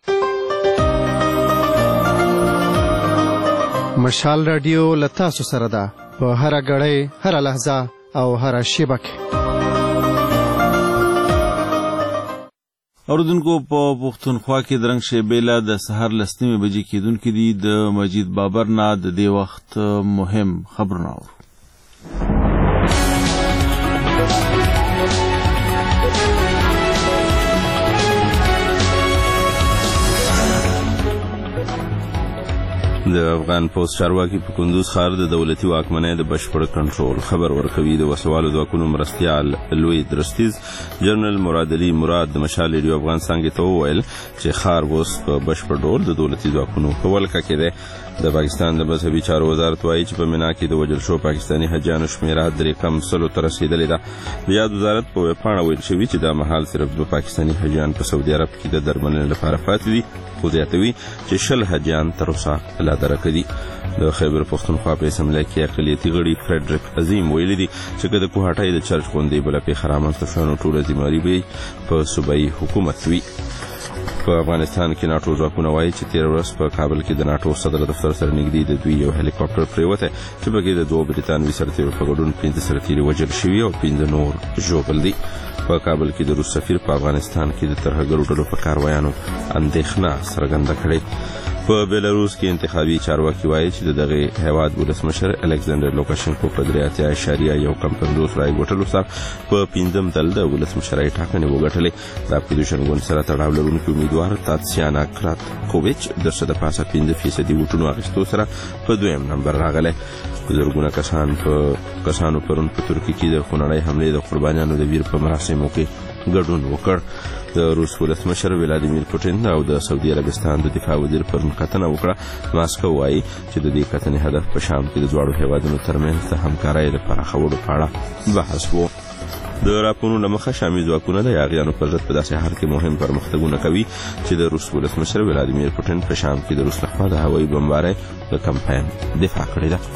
مشال رادیو لتا سره ده په هر غړې، هر لحظه او هر شیبه کې. اوردونکو په پښتونخوا کې درنګ شیبېلا د سحر لسنیمه بجې کېدونکې دي. د مجید بابر نه د دې وخت مهم خبرونه اورو. د افغان پوسټ چارواکي په کندوز ښار د دولتي واکمنۍ د بشپړ کنټرول خبر ورکوي. د وسوالو ځواکونو مرستیال لوی درستیز جنرال مراد علي مراد د مشال ریډیو افغان څنګه ته وویل چې ښار اوس په بشپړ ډول د دولتي ځواکونو په ولکه کې دی. د پاکستان د مذهبي چارو وزارت وایي چې په مینا کې د وژل شو پاکستاني حجانو شمیره 300 ته رسیدلې ده. د یاد وزارت په ویبپاڼه ویل شوي چې دا مهال صرف 2 پاکستاني حجان په سعودي عرب کې د درملنې لپاره پاتې دي، خو زیاتوي چې 10 حجان تر اوسه لا درکه دي. د خیبر پښتونخوا په اسمبلی کې اقلیتي غړي فریډریک عظیم ویلي دي چې که د کوهاټۍ د چرچ غونډې بله پیښه رامنځته شوه نو ټوله ذمهواري به په صوبایي حکومت وي. په افغانستان کې ناټو ځواکونه وایي چې تېره ورځ په کابل کې د ناټو صدر دفتر سره نږدې د دوی یو هلیکاپټر پریوتی چې پکې د 2 بریتانوي سرتیرو په ګډون 15 سرتیري وژل شوي او 15 نور ژوبل دي. په کابل کې د روس سفیر په افغانستان کې د ترهګرو ډلو په کاروایانو اندېښنه څرګنده کړې. په بیلاروس کې انتخابي چارواکي وایي چې د دغه هیواد ولسمشر الکساندر لوکاشنکو په 3.1 رای ګټلو سره په 5م ځل د ولسمشرۍ ټاکنې وګټلې. د اپوزیشن ګوند سره تړاو لرونکي امیدوار تاتسیانا کراتکوویچ د 5% ووټونو اخیستو سره په 2م نمبر راغلی. زرګونه کسانو پرون په ترکیه کې د خونړۍ حملې د قربانیانو د ویر په مراسمو کې ګډون وکړ. د روس ولسمشر ولادیمیر پوټین او د سعودي عربستان د دفاع وزیر پرون کتنه وکړه. ماسکو وایي چې د دې کتنې هدف په شام کې د دواړو هیوادونو ترمنځ د همکارۍ د پراخولو په اړه بحث و. د راپورونو له مخه شامي ځواکونه د یاغیانو پر ضد په داسې حال کې مهم پرمختګونه کوي چې د روس ولسمشر ولادیمیر پوټین په شام کې د روس لخوا د هوایي بمبارۍ د کمپاین دفاع کړې ده.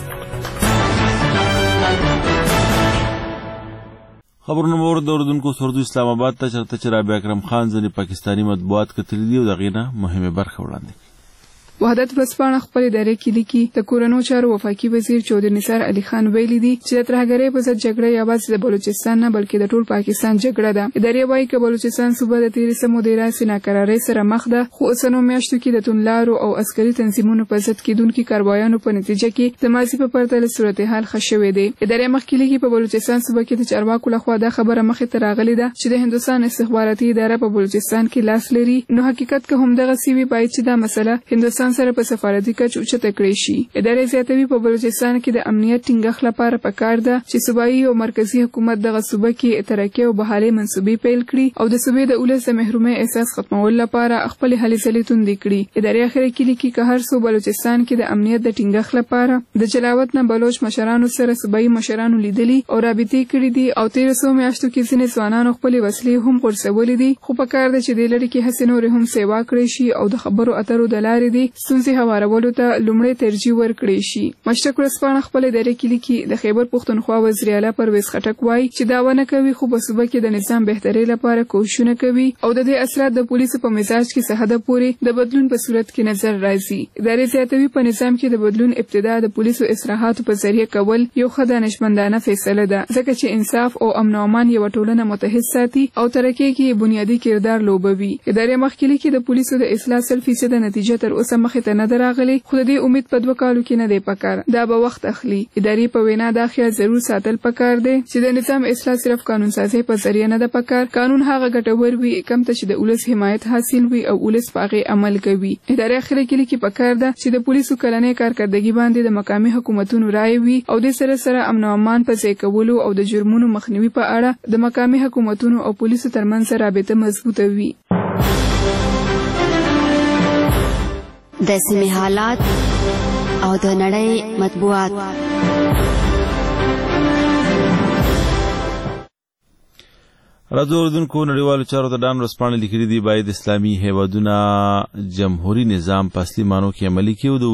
خبرونه مور د اردوونکو سردو اسلام آباد ته چرته چې رابعه اکرم خان ځنې پاکستاني مطبوعات کتلي دي او دغې نه مهمه برخه وړاندې. وحدت ورځپاڼه خپل ادارې کې لیکي د کورونو چارو وفاقي وزیر چودري نثار علي خان ویلي دي چې د ترهګرۍ په ضد جګړه یوازې د بلوچستان نه بلکې د ټول پاکستان جګړه ده. ادارې وایي چې بلوچستان صوبه د 13 د راسي ناکرارۍ سره مخ ده، خو اوسنو میاشتو کې د توندلارو او عسکري تنظیمونو په ضد کېدونکو کاروایانو په نتیجه کې د ماضي په پرتله صورتحال ښه شوی دی. ادارې مخکې لیکي په بلوچستان صوبه کې د چارواکو لخوا دا خبره مخې ته راغلې ده چې د هندوستان استخباراتي اداره په بلوچستان کې لاس لري، نو حقیقت که همدغه سی وي باید چې دا مسله هندوستان سره په سفارت کچ اوچته کړی شي. ادارې زیاتوي په بلوچستان کې د امنیت ټینګښت لپاره پکار ده چې صوبایي او مرکزی حکومت دغه صوبه کې ترقی او بحالي منصوبې پیل کړي او د صوبې د ولس د محرومۍ احساس ختمول لپاره خپل هلې ځلې توندې کړي. ادارې اخر کې لیکي که هر څو بلوچستان کې د امنیت د ټینګښت لپاره د جلاوط نه بلوچ مشرانو سره صوبایي مشرانو لیدلي او رابطې کړې دي او 1300 میاشتو کې ځینې ځوانانو خپل وسلې هم غورځولې دي، خو پکار ده چې د لړۍ کې هڅې نورې هم سیوا کړې شي او د خبرو اترو د لارې دي ستونزې هوارولو ته لومړی ترجیح ورکړی شي. مشرق ورځپاڼه خپل ادارې کې لیکي د خیبر پښتونخوا وزیر اعلی پرویز خټک وایي چې دا ونه کوي خو په صوبه کې د نظام بهترۍ لپاره کوښښونه کوي او د دې اثرات د پولیسو په مزاج کې څه حده پورې د بدلون په صورت کې نظر راځي. ادارې زیاتوي په نظام کې د بدلون ابتدا د پولیسو اصلاحاتو په ذریعه کول یو ښه دانشمندانه فیصله ده ځکه چې انصاف او امن او امان یوه ټولنه متحد ساتي او ترقۍ کې بنیادي کردار لوبوي. ادارې مخکې لیکي د پولیسو د اصلاح 100% نتیجه تر اوسه مخې ته نه ده راغلې، خو د دې امید په 2 کالو کې نه دی پکار، دا به وخت اخلي. ادارې په وینا دا خیال ضرور ساتل پکار دی چې د نظام اصلاح صرف قانون سازي په ذریعه نه ده پکار. قانون هغه ګټور وي کم ته چې د ولس حمایت حاصل وي او ولس په هغې عمل کوي. ادارې اخر کې لیکي پکار ده چې د پولیسو کلنۍ کارکردګي باندې د مقامي حکومتونو رایې وي او د سره امن او امان په ځای کولو او د جرمونو مخنیوي په اړه د مقامي حکومتونو او پولیسو ترمنځ رابطه مضبوطه وي. د سیمې حالات او د نړۍ مطبوعات. راځو اردوونکو نړیوالو چارو ته ډان ورځپاڼه لیکلي دي باید اسلامي هیوادونه جمهوریت نظام په اصلي معنو کې عملي کړي او د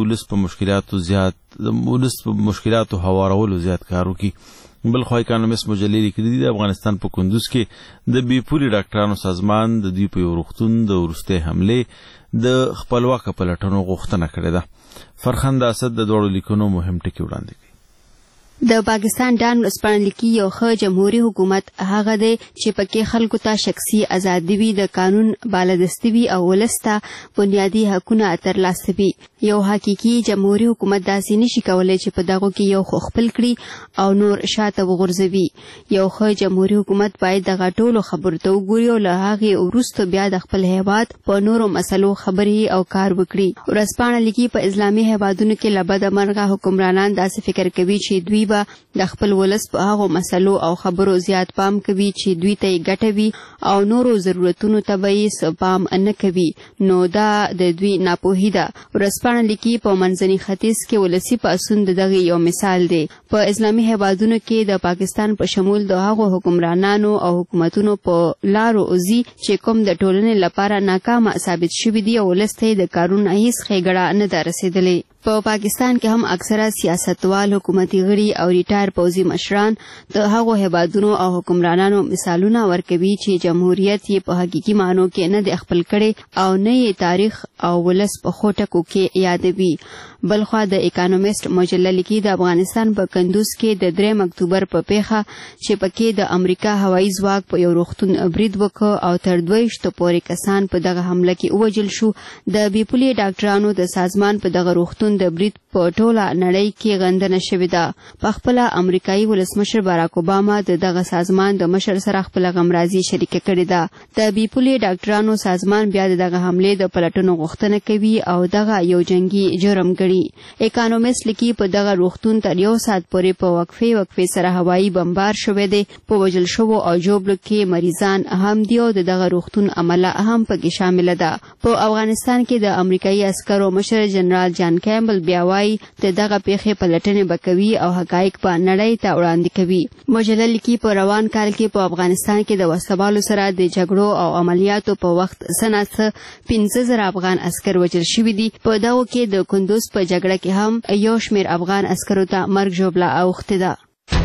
ولس په مشکلاتو هوارولو زیات کار وکړي. بل خو اکانومیست مجلې لیکلي دي د افغانستان په کندوز کې د بیپوري ډاکټرانو سازمان د دوی په یو روغتون د وروستۍ حملې د خپلواکه پلټنو غوښتنه کړې ده. فرخنده اسد د دوړو لیکنو مهم ټکي وړاندې کوي. د پاکستان ډان ورځپاڼه لیکي یو ښه جمهوریت حکومت هغه دی چې پکې خلکو ته شخصي ازادي وي، د قانون بالادستي وي او ولس ته بنیادي حقونه ترلاسه وي. یو حقیقي جمهوریت حکومت داسې نشي کولی چې په دغو کې یو خو خپل کړي او نور شاته وغورځوي. یو ښه جمهوریت حکومت باید دغه ټولو خبرو ته وګوري او له هغې وروسته بیا د خپل هیواد په نورو مسلو خبرې او کار وکړي. ورځپاڼه لیکي په اسلامي هیوادونو کې له بده مرغه حکمرانان داسې فکر کوي چې دوی د خپل ولس په هغو مسلو او خبرو زیات پام کوي چې دوی ته یې ګټه وي او نورو ضرورتونو ته به یې پام نه کوي، نو دا د دوی ناپوهي ده. ورځپاڼه لیکي په منځني ختیځ کې ولسي پاڅون د دغې یو مثال دی. په اسلامي هیوادونو کې د پاکستان په شمول د هغو حکمرانانو او حکومتونو په لارو ځي چې کوم د ټولنې لپاره ناکامه ثابت شوي دي او ولس ته یې د کارونو هیڅ ښېګړه نه ده رسېدلې. په پاکستان کې هم اکثره سیاستوال، حکومتي غړي او ریټایر پوځي مشران د هغو هیوادونو او حکمرانانو مثالونه ورکوي چې جمهوریت یې په حقیقي معنو کې نه دی خپل کړی او نه یې تاریخ او ولس په ښو ټکو کې یادوي. بلخوا د اکانومیست مجله لیکي د افغانستان په کندوز کې د 3 اکتوبر په پیښه چې پکې د امریکا هوایي ځواک په یو روغتون برید وکړ او تر 22 پورې کسان په دغه حمله کې ووژل شو. د بیپولي ډاکټرانو د سازمان په دغه روغتون د برید په ټوله نړۍ کې غندنه شوې ده. په خپله امریکایي ولسمشر باراک اوباما د دغه سازمان د مشر سره خپله غمرازي شریکه کړې ده. د بیپولي ډاکټرانو سازمان بیا د دغه حملې د پلټنو غوښتنه کوي او دغه یو جنگي جرم ګڼي. اکانومیست لیکي په دغه روغتون تر 1 ساعت پورې په وقفې سره هوایي بمبار شوی دی. په وژل شوو او ژوبلو کې مریضان هم دي او د دغه روغتون عمله هم پکې شامله ده. په افغانستان کې د امریکایي عسکرو مشر جنرال جان کیمبل بیا وایي د دغه پیښې پلټنې به کوي او حقایق به نړۍ ته وړاندې کوي. مجله لیکي په روان کال کې په افغانستان کې د وسوالو سره د جګړو او عملیاتو په وخت څه 15,000 افغان عسکر وژل شوي دي. په دغو کې د کندوز په جګړه کې هم یو شمېر افغان عسکرو ته مرګ ژوبله اوښتې ده.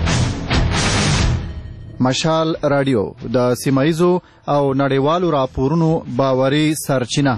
مشال رادیو د سیمایزو او نړیوالو راپورونو باوري سرچینه.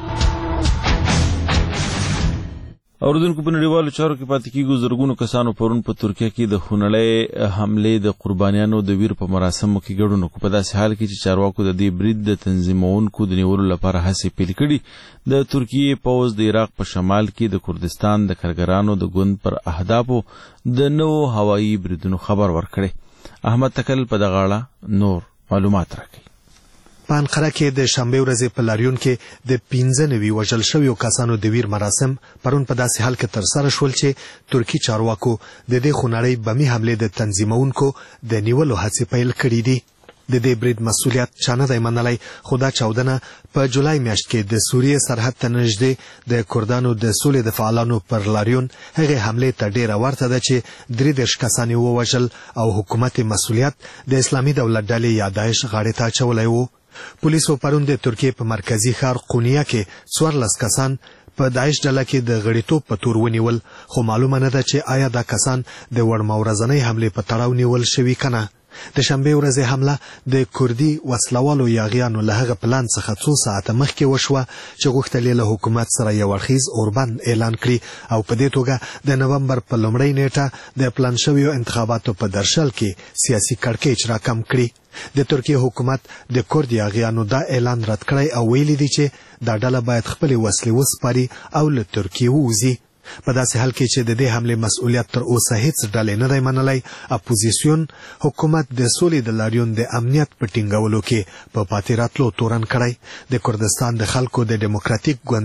اوردونکو په نړیوالو چارو کې پاتې کیږو. زرګونو کسانو پرون په ترکیه کې د خونړۍ حملې د قربانیانو د ویر په مراسمو کې ګډون وکړ. په داسې حال کې چې چارواکو د دې برید د تنظیمونکو د نیولو لپاره هڅې پیل کړي. د ترکیې پوځ د عراق په شمال کې د کردستان د کارګرانو د ګوند پر اهدافو د نوو هوایي بریدونو خبر ورکړي. احمد تکل په دغه اړه نور معلومات راکړي. په انقره کې د شنبه ورځې په لاریون کې د 15 وژل شویو کسانو د ویر مراسم پرون په داسې حال کې ترسره شول چې ترکی چارواکو د دې خونړۍ بمي حملې د تنظیمونکو د نیولو هڅې پیل کړې دي. د دې برید مسؤلیت چا نه دی منلی، خو دا چاودنه په جولای میاشت کې د سوریې سرحد ته نږدې د کردانو د سولې د فعالانو پر لاریون هغې حملې ته ډیره ورته ده چې 33 کسان یې ووژل او حکومت مسؤلیت د اسلامي دولت ډلې یا داعش غاړې ته اچولی و. پولیسو پرون د ترکیې په مرکزی ښار قونیه کې 14 کسان په داعش ډله کې د غړیتوب په تور ونیول، خو معلومه نه ده چې آیا دا کسان د وړمه ورځنۍ حملې په تړاو نیول شوي کنه. د شنبه ورځې حمله د کردي وسلوالو یاغیانو له هغه پلان څخه 2 ساعته مخکې وشوه چې غوښتل یې له حکومت سره یو اړخیز اوربند اعلان کړي او په دې توګه د نومبر په لومړۍ نیټه د پلان شویو انتخاباتو په درشل کې سیاسي کړکېچ راکم کړي. د ترکیې حکومت د کورد یاغیانو دا اعلان رد کړی او ویلي دی چې دا ډله باید خپلې وسلې وسپاري او له ترکیې ووځي. په داسې حال کې چې د دې حملې مسؤلیت تر اوسه هیڅ ډلې نه دی منلی، اپوزیسیون حکومت د سولې د لاریون د امنیت په ټینګولو کې په پاتې راتلو تورن کړی. د کردستان د خلکو د ډیموکراتیک ګوند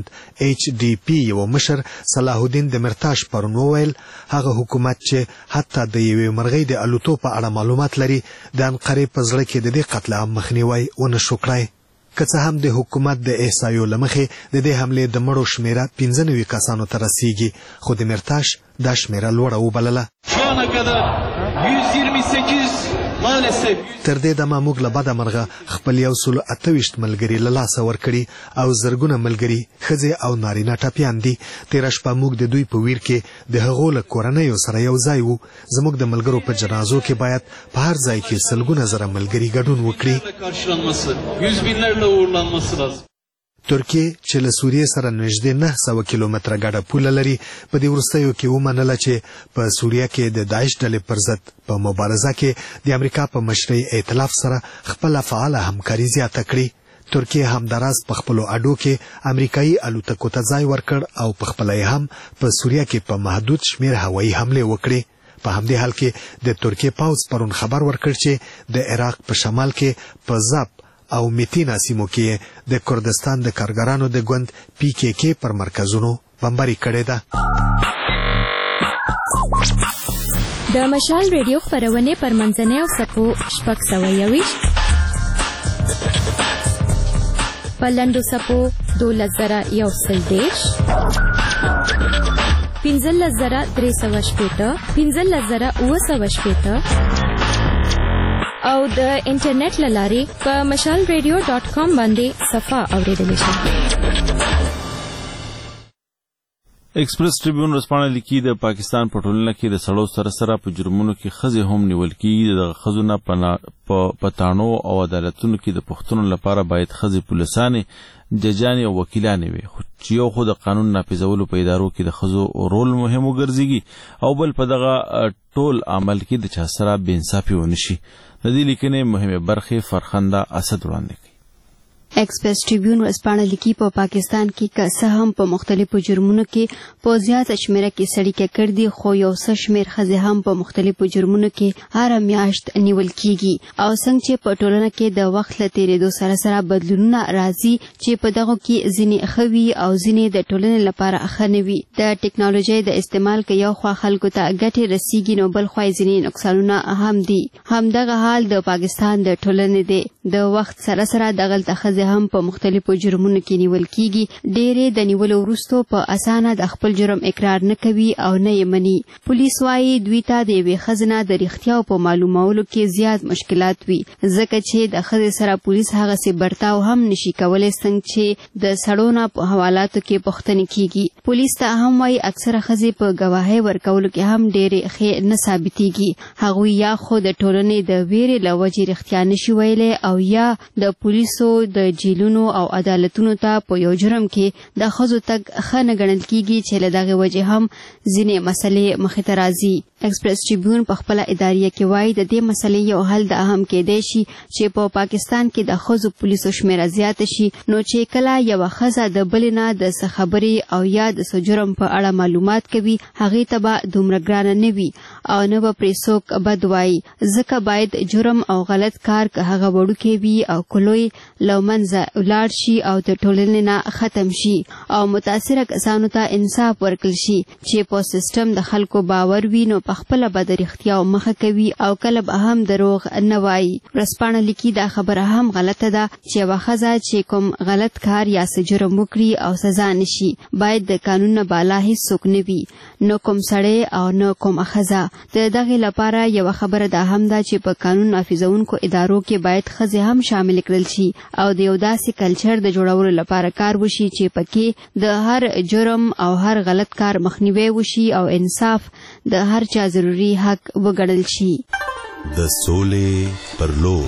HDP یو مشر صلاح الدین دمرتاش پرون وویل هغه حکومت چې حتی د یوې مرغۍ د الوتو په اړه معلومات لري د انقرې په زړه کې د دې قتل عام مخنیوی ونه شو کړی. که څه هم د حکومت د احصایو له مخې د دې حملې د مړو شمیره 95 کسانو ته رسیږي، خو د مرتاش دا شمیره لوړه وبلله. تر دې دمه موږ له بده مرغه خپل 128 ملګري له لاسه ورکړي او زرګونه ملګري ښځې او نارینه ټپیان دي. تېره شپه موږ د دوی په ویر کې د هغو له کورنیو سره یو ځای وو. زموږ د ملګرو په جنازو کې باید په هر ځای کې سلګونه زره ملګري ګډون وکړي. ترکیه چې له سوریې سره نږدې 900 کیلومتره ګډه پوله لري په دې وروستیو کې ومنله چې په سوریه کې د داعش ډلې پر ضد په مبارزه کې د امریکا په مشرۍ ائتلاف سره خپله فعاله همکاري زیاته کړي. ترکیه همداراز په خپلو اډو کې امریکایي الوتکو ته ځای ورکړ او په خپله یې هم په سوریه کې په محدود شمیر هوایي حملې وکړې. په همدې حال کې د ترکیه پوځ پرون خبر ورکړ چې د عراق په شمال کې په زاب او میتینا سیمو کې د کردستان د کارګرانو د ګوند PKK پر مرکزونو بمباري کړې ده. د مشال ریډیو خبرونه پر منځنۍ او سپو شپږ 121 په لنډو سپو 12110 15380 15980 او د انټرنیټ لارې په mashalradio.com باندې صفه اوریدلی شئ. ایکسپریس ټریبیون ورځپاڼه لیکي د پاکستان په ټولنه کې د سړو سره په جرمونو کې ښځې هم نیول کېږي. د ښځو نه په تاڼو او عدالتونو کې د پوښتنو لپاره باید ښځې پولیسانې، ججانې او وکیلانې وي، چې یو خو د قانون نافذولو په ادارو کې د ښځو رول مهم وګرځېږي او بل په دغه ټول عمل کې د چا سره بې انصافي ونه شي. د دې لیکنې مهمه برخې فرخنده اسد وړاندې کوي. ایکسپریس ټریبیون ورځپاڼه لیکي په پاکستان کې که څه هم په مختلفو جرمونو کې په زیاته شمیره کې سړي ککړ دي، خو یو څه شمیر ښځې هم په مختلفو جرمونو کې هر میاشت نیول کیږي. او څنګه چې په ټولنه کې د وخت له تېرېدو سره بدلونونه راځي چې په دغه کې ځینې ښه وي او ځینې د ټولنې لپاره ښه نه وي. د ټیکنالوژۍ د استعمال کې یو خوا خلکو ته ګټې رسیږي، نو بل خوا ځینې نقصانونه هم دي. همدغه حال د پاکستان د ټولنې دی. د وخت سره دغلته ښځې هم په مختلفو جرمونو کې نیول کیږي. ډېرې د نیولو وروسته په اسانه د خپل جرم اقرار نه کوي او نه یې مني. پولیس وايي دوی ته د یوې ښځې نه د رښتیاو په معلومولو کې زیات مشکلات وي، ځکه چې د ښځې سره پولیس هغسې برتاو هم نشي کولی څنګه چې د سړو نه په حوالاتو کې پوښتنې کیږي. پولیس ته هم وايي اکثره ښځې په ګواهۍ ورکولو کې هم ډېرې ښې نه ثابتېږي. هغوی یا خو د ټولنې د ویرې له وجې رښتیا نشي ویلی او یا د پولیسو د جیلونو او عدالتونو ته په یو جرم کې د ښځو تګ ښه نه ګڼل کیږي، چې له دغې وجې هم ځینې مسلې مخې ته راځي. ایکسپریس ټریبیون په خپله اداریه کې وایي د دې مسلې یو حل د هم کېدی شي چې په پاکستان کې د ښځو پولیسو شمیره زیاته شي، نو چې کله یوه ښځه د بلې نه د څه خبرې او یا د څه جرم په اړه معلومات کوي، هغې ته به دومره ګرانه نه وي او نه به پرې څوک بد وایي. ځکه باید جرم او غلط کار که هغه وړوکی وي او کلوی له منځه ولاړ شي او د ټولنې نه ختم شي او متاثره کسانو ته انصاف ورکړل شي چې په سیستم د خلکو باور وي، نو په خپله به د رښتیاو مخه کوي او کله به هم دروغ نه وایي. ورځپاڼه لیکي دا خبره هم غلطه ده چې یوه ښځه چې کوم غلط کار یا څه جرم وکړي او سزا نشي، باید د قانون نه بالا هیڅوک نه وي، نه کوم سړی او نه کومه ښځه. د دغې لپاره یوه خبره دا هم ده چې په قانون نافذونکو ادارو کې باید ښځې هم شامل کړل شي او د یو داسې کلچر د جوړولو لپاره کار وشي چې پکې د هر جرم او هر غلط کار مخنیوی وشي او انصاف د هر چا ضروري حق وګڼل شي. د سولې پر لور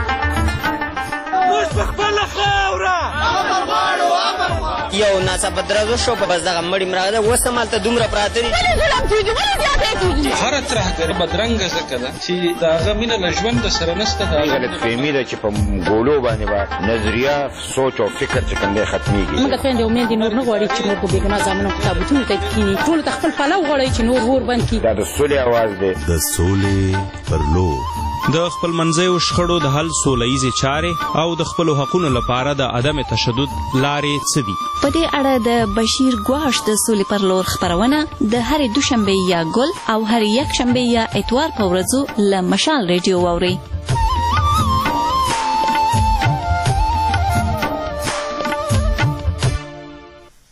یو ناڅاپه درز شو په بس دغه مړی مراده اوس همالته دومره پراته دي. هره ترهګري بدرنګه ځکه ده چې د هغه مینه له ژونده سره نشته. دا غلطفهمي ده چې په ګولو باندې به نظریه، سوچ او فکر چې کوم دی ختمیږي. موږ خویندې او میندې نور نه غواړي چې موږ په بېګناه زامنو په تابوتونو ته کښېني. ټولو ته خپل پلو غواړئ چې نور اور بند کړي. دا د سولې اواز دی. د سولې پر لور د خپل منځیو شخړو د حل سوله ییزې چارې او د خپلو حقونو لپاره د عدم تشدد لارې څه دي؟ په دې اړه د بشیر ګواش د سولې پر لور خپرونه د هرې دوشنبې یا ګل او هرې یکشنبې یا اتوار په ورځو له مشال ریډیو واورئ.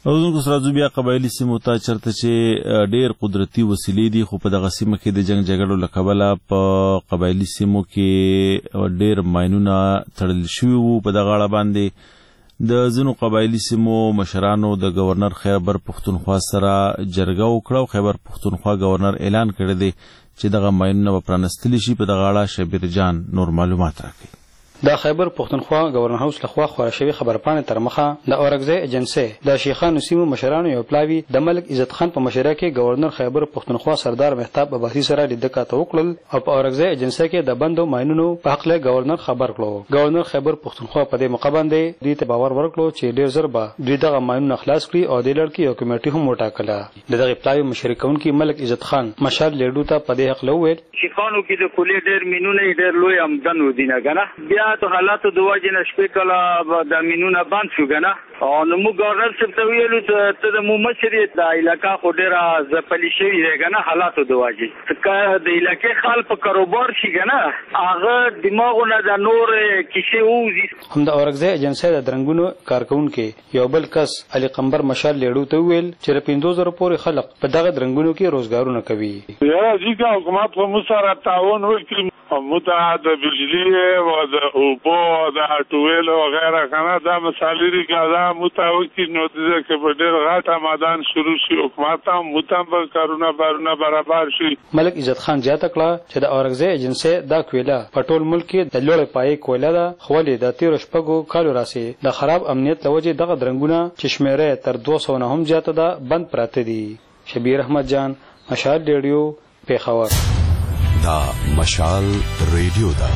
اوزونکو سره بیا قبایلی سیمو ته چرته چې ډیر قدرتي وسیلې دي خو په دغه سیمه کې د جنگ جګړو له کبله په قبایلی سیمو کې ډیر ماینونه تړل شوي وو. په دغه اړه باندې د ځینو قبایلی سیمو مشرانو د گورنر خیبر پختونخوا سره جرګه وکړه او خیبر پختونخوا گورنر اعلان کړی دی چې دغه ماینونه به پرانستلی شي. په دغه اړه شبیر جان نور معلومات راکوي. د خیبر پختونخوا گورنر هاوس لخوا خبره شوی خبرپاڼې تر مخه د اورګزی ایجنسی د شیخانو سیمو مشرانو یو پلاوی د ملک عزت خان په مشره کې گورنر خیبر پختونخوا سردار مهتاب عباسی سره لیدکه وکړل او په اورګزی ایجنسی کې د بندو ماینونو په حق له گورنر خبر کړو. گورنر خیبر پختونخوا په دې موقع باندې دوی ته باور ورکړو چې ډیر زر به دوی دغه ماینونه خلاص کړي او د لړکی یو کمیټه هم وټاکله. دغه پلاوی مشرکون کې ملک عزت خان مشال لیډو ته په دې حق له ویل شیخانو کې د کلی ډیر مینونه ډیر لوی آمدن ودینه کنه بیا ته حالات د واجب نشپې کله د مینونه بند شو کنه او نو موږ گورنر صاحب ته ویلو ته د مو مشرید د علاقہ خو ډیره زپلی شوی دی کنه حالات د واجب څخه د علاقې خال په کاروبار شي کنه هغه دماغونه د نور کیسه وزي. هم د اورګزی ایجنسی د درنګونو کارکون کې یو بل کس علي قمبر مشال لیډو ته ویل چې 5000 پورې خلک په دغه درنګونو کې روزګارونه کوي. یا ځکه حکومت په مسره تعاون وکړي متعهد بجلی و د اوبو د اټویل او غیره کنه دا مسالې لري متوقع نو چې په ډېر غاټه مادان شروع شي حکومت هم متم کارونه بارونه برابر شي. ملک عزت خان زیاته کړه چې د اورګزی ایجنسی دا کویله په ټول ملک کې د لوړ پای کویله ده خو د 13 شپږو کالو راسي د خراب امنیت لوجه دغه درنګونه چې شمیره تر 200 نه هم زیاته ده بند پراته دي. شبیر احمد جان مشال ریډیو پیښور. دا مشال ریډیو دا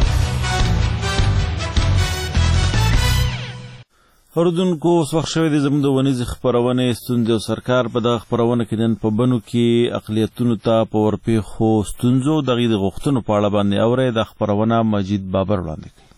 اوردونکو وخت شوی د زموږ د ونیز خبرونه ستوندې او سرکار په دغه خبرونه کې نن په بنو کې اقلیتونو ته په ورپېښو ستونزو دغه د غوښتنو په اړه باندې اوري د خبرونه مجید بابر وړاندې کوي.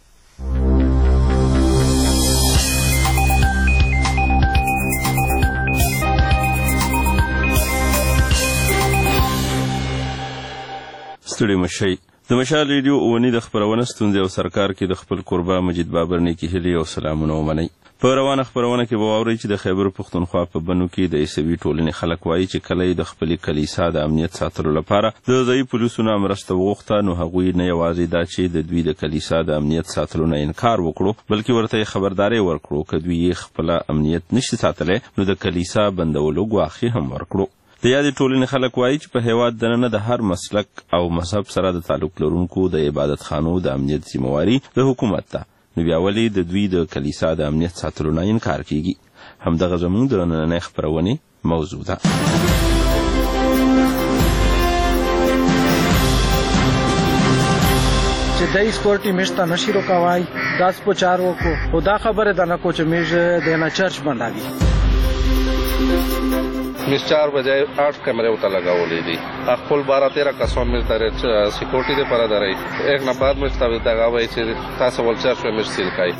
ستړي مشي د مشال ریډیو اونی د خبرونه ستوندې او سرکار کې د خپل قربا مجید بابر نیکی هلي او سلامونه ومني. په روانه خبرونه کې وواورئ چې د خیبر پختونخوا په بنو کې د عیسوي ټولنې خلک وایي چې کله د خپل کلیسا د امنیت ساتلو لپاره د ځای پولیسونو مرسته وغوښته نو هغوی نه یوازې دا چې د دوی د کلیسا د امنیت ساتلو نه انکار وکړو بلکې ورته خبرداري ورکړو که دوی خپل امنیت نشي ساتلی نو د کلیسا بندولو ګواښي هم ورکړو. د یادې ټولنې خلک وایي چې په هیواد دننه د هر مسلک او مذهب سره د تعلق لرونکو د عبادت خانو د امنیت ذمہواري د حکومت ده نو بیا ولې د دوی د کلیسا د امنیت ساتلو نه انکار کیږي. همدغه زموږ د نننۍ خبرونې موضوع ده. چې دای سکورټي مشته نشي روکوای داس په چارو کو خدا خبره ده نه کو چې میج دینا چرچ بنداوي मिस 4 बजे 8 कैमरे उता लगावले दी खपल 12-13 कसन में तरे सिक्योरिटी दे पर दरे एक न बाद में तब दगावे छे तासे वलचर पे मिस सिलकाई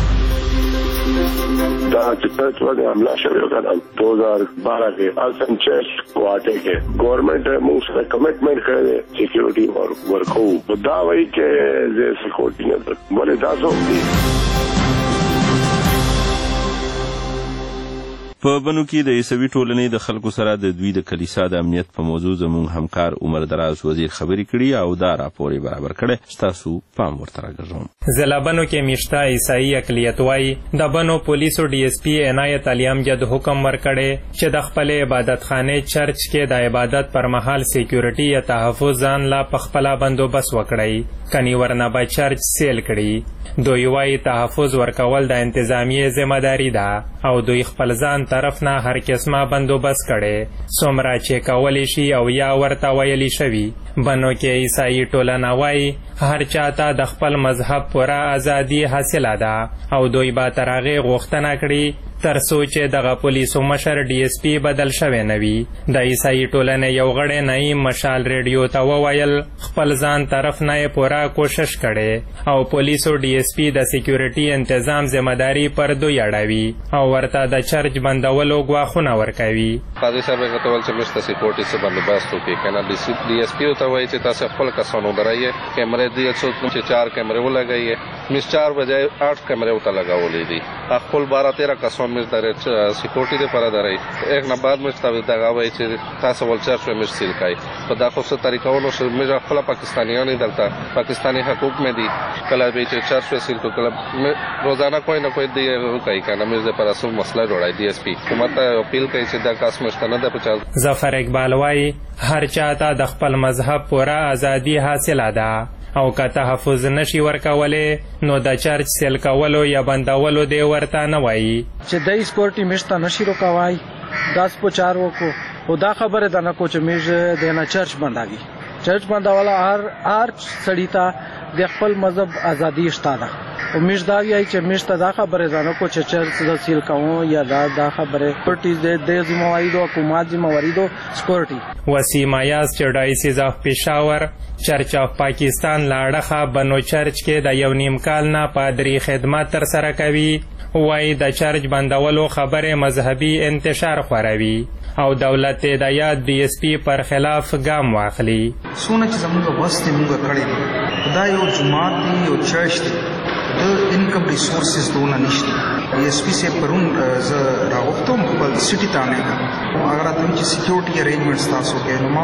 دا چې څه د عمله شوی کړه 2012 کې السن چرچ کوټه کې ګورنمنت موږ سره کمټمنټ کړی سکیورټي ورکو دا وایي چې زه سکیورټي نه ولې تاسو په بنو کې د عیسوي ټولنې د خلکو سره د دوی د کلیسا د امنیت په موضوع زموږ همکار عمر دراز وزیر خبرې کړي او دا راپور برابر کړي تاسو پام ورته راګرځوم. ضلع بنو کې میشته عیسائی اقلیت وايي د بنو پولیسو ډي اس پی عنایت علي امجد حکم ورکړي چې د خپل عبادت خانه چرچ کې د عبادت پر مهال سکیورټي یا تحفظ ځان لا پخپلا بندوبست وکړي کني ورنه به چرچ سیل کړي. دوی وايي تحفظ ورکول د انتظامیه ذمہ داری ده او دوی خپل ځان طرف نه هر قسمه بندوبست کړي څومره چې کولی شي او یا ورته ویلی شوي. بنو کې عیسائی ټولنه وايي هر چاته د خپل مذهب پوره ازادي حاصله ده او دوی به تر هغې غوښتنه کړي تر څو چې دغه پولیسو مشر ډي اس پی بدل شوی نه وي. د عیسائی ټولنې یو غړی نعیم مشال ریډیو ته وویل خپل ځان طرف نه یې پوره کوشش کړی او پولیسو ډي اس پی د سکیورټي تنظیم ذمہداري پر دوی اړوي او ورته د چرچ بندولو ګواښونه ورکوي. قاضي صاحب هغه ته ویل چې موږ ته سکیورټي څه بندوبست وکړي کنه ډي اس پی ته وایي چې تاسو خپل کسانو درایي کیمرې دي چې 4 کیمرې ولګایي موږ 4 بجې 8 کیمرې وته لګولې دي خپل 12-13 کسان مش داره سکیورتی ده پرا داره یک نه بعد مش دغه وای چې تاسو ولچر شو مش سیل کای په دا خو څه طریقه ولو چې مش خپل پاکستانیان دلته پاکستانی حقوق مې دي کله به چې چر شو سیل کو کله روزانه کوئی نه کوئی دی کوي کنه مش ده پر اصل مسله جوړای دی اس پی حکومت اپیل کوي چې دا کاس مشتنه ده په ظفر اقبال وای هر چاته د خپل مذهب پورا ازادي حاصله ده او که تحفظ نشي ورکولې نو د چرچ سیل کولو یا بندولو دی ورته نه وایي چې د سکیورټي مشته نشي روکوای داس په چار وکړو او دا خبره ده نه کو چې میږ د نه چرچ بنداوي چرچ بنداواله هر سړی ته د خپل مذهب ازادي شته ده او میږ دا وایي چې میشته دا خبره ده نه کو چې چرچ د سیل کوو یا دا خبره پټي د ذمہواری دو حکومت ذمہواری دو سکیورټي وسیم ایاز چې ډایسیز اف پېښور چرچ اف پاکستان لاړخه بنو چرچ کې د یو نیم کال نه پادری خدمات تر سره کوي وای د چرچ بندولو خبره مذهبي انتشار خوروي او دولت د یاد ډي اس پی پر خلاف ګام واخلي سونه چې زموږ وسته موږ کړی دا یو جماعت دی یو چرچ دی د انکم ریسورسز دونه نشته ډي اس پی سے پرون ز راوختم خپل سټی تانه اگر تاسو چې سکیورټي ارینجمنټس تاسو کې نو ما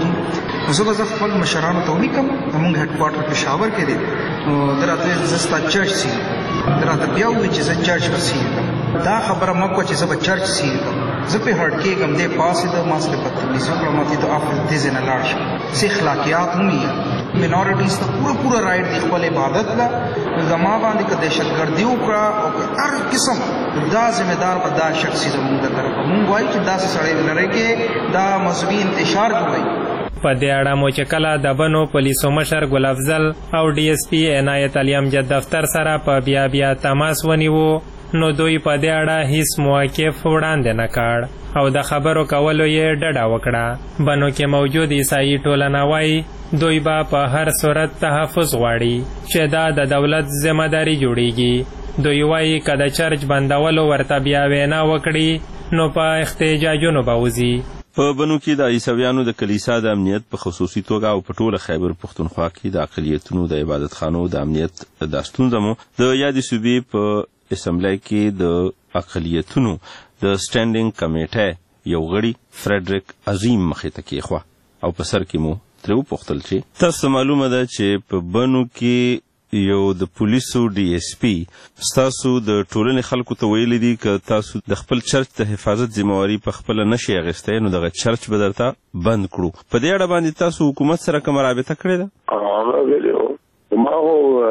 ورته زه به خپل مشرانو ته ولیکم موږ هډ کوارټر پېښور کې دي درته زستا چرچ سي درته بیا وایي چې زه چرچ وسیم دا خبره مکو چې زه به چرچ سیم زه په هډ کې کوم دې پاسې د ماسله بدتمیزي کړم ته افضل دې زنه لاړ شي سي اخلاقیات هم مینورټیز ته پورا رائټ دی خپل عبادت لا زما باندې که دهشتګردي وکړه او هر قسم دا ذمہدار په دا شخصي زموږ د طرفه مونږ وایي چې دا سړی لري کې دا مذهبي انتشار کوي په دې اړه مو چې کله د بنو پولیسو مشر ګل افضل او ډي اس پی عنایت علی امجد دفتر سره په بیا تماس ونیو نو دوی په دې اړه هیڅ موقف وړاندې نه کړ او د خبرو کولو یې ډډه وکړه بنو کې موجود عیسائی ټولنه وایي دوی به په هر صورت تحفظ غواړي چې دا د دولت ذمہداري جوړیږي دوی وایي که د چرچ بندولو ورته بیا وینا وکړي نو په احتجاجونو به وځي په بنو کې د عیسویانو د کلیسا د امنیت په خصوصي توګه او په ټوله خیبر پښتونخوا کې د اقلیتونو د عبادت خانو د امنیت د ستونزو د یادې صوبې په اسمبلی کې د اقلیتونو د سټینډینګ کمیټه یو غړي فریډریک عظیم مخې ته کېښوه او په سر کې مو ترې وپوښتل چې تاسو معلومه ده چې په بنو کې یو د پولیسو ډي اس پی ستاسو د ټولنې خلکو ته ویلي دي که تاسو د خپل چرچ د حفاظت ذمہواري په خپله نشئ اخیستی نو دغه چرچ به درته بند کړو په دې اړه باندې تاسو حکومت سره کومه رابطه کړې ده ویلي ما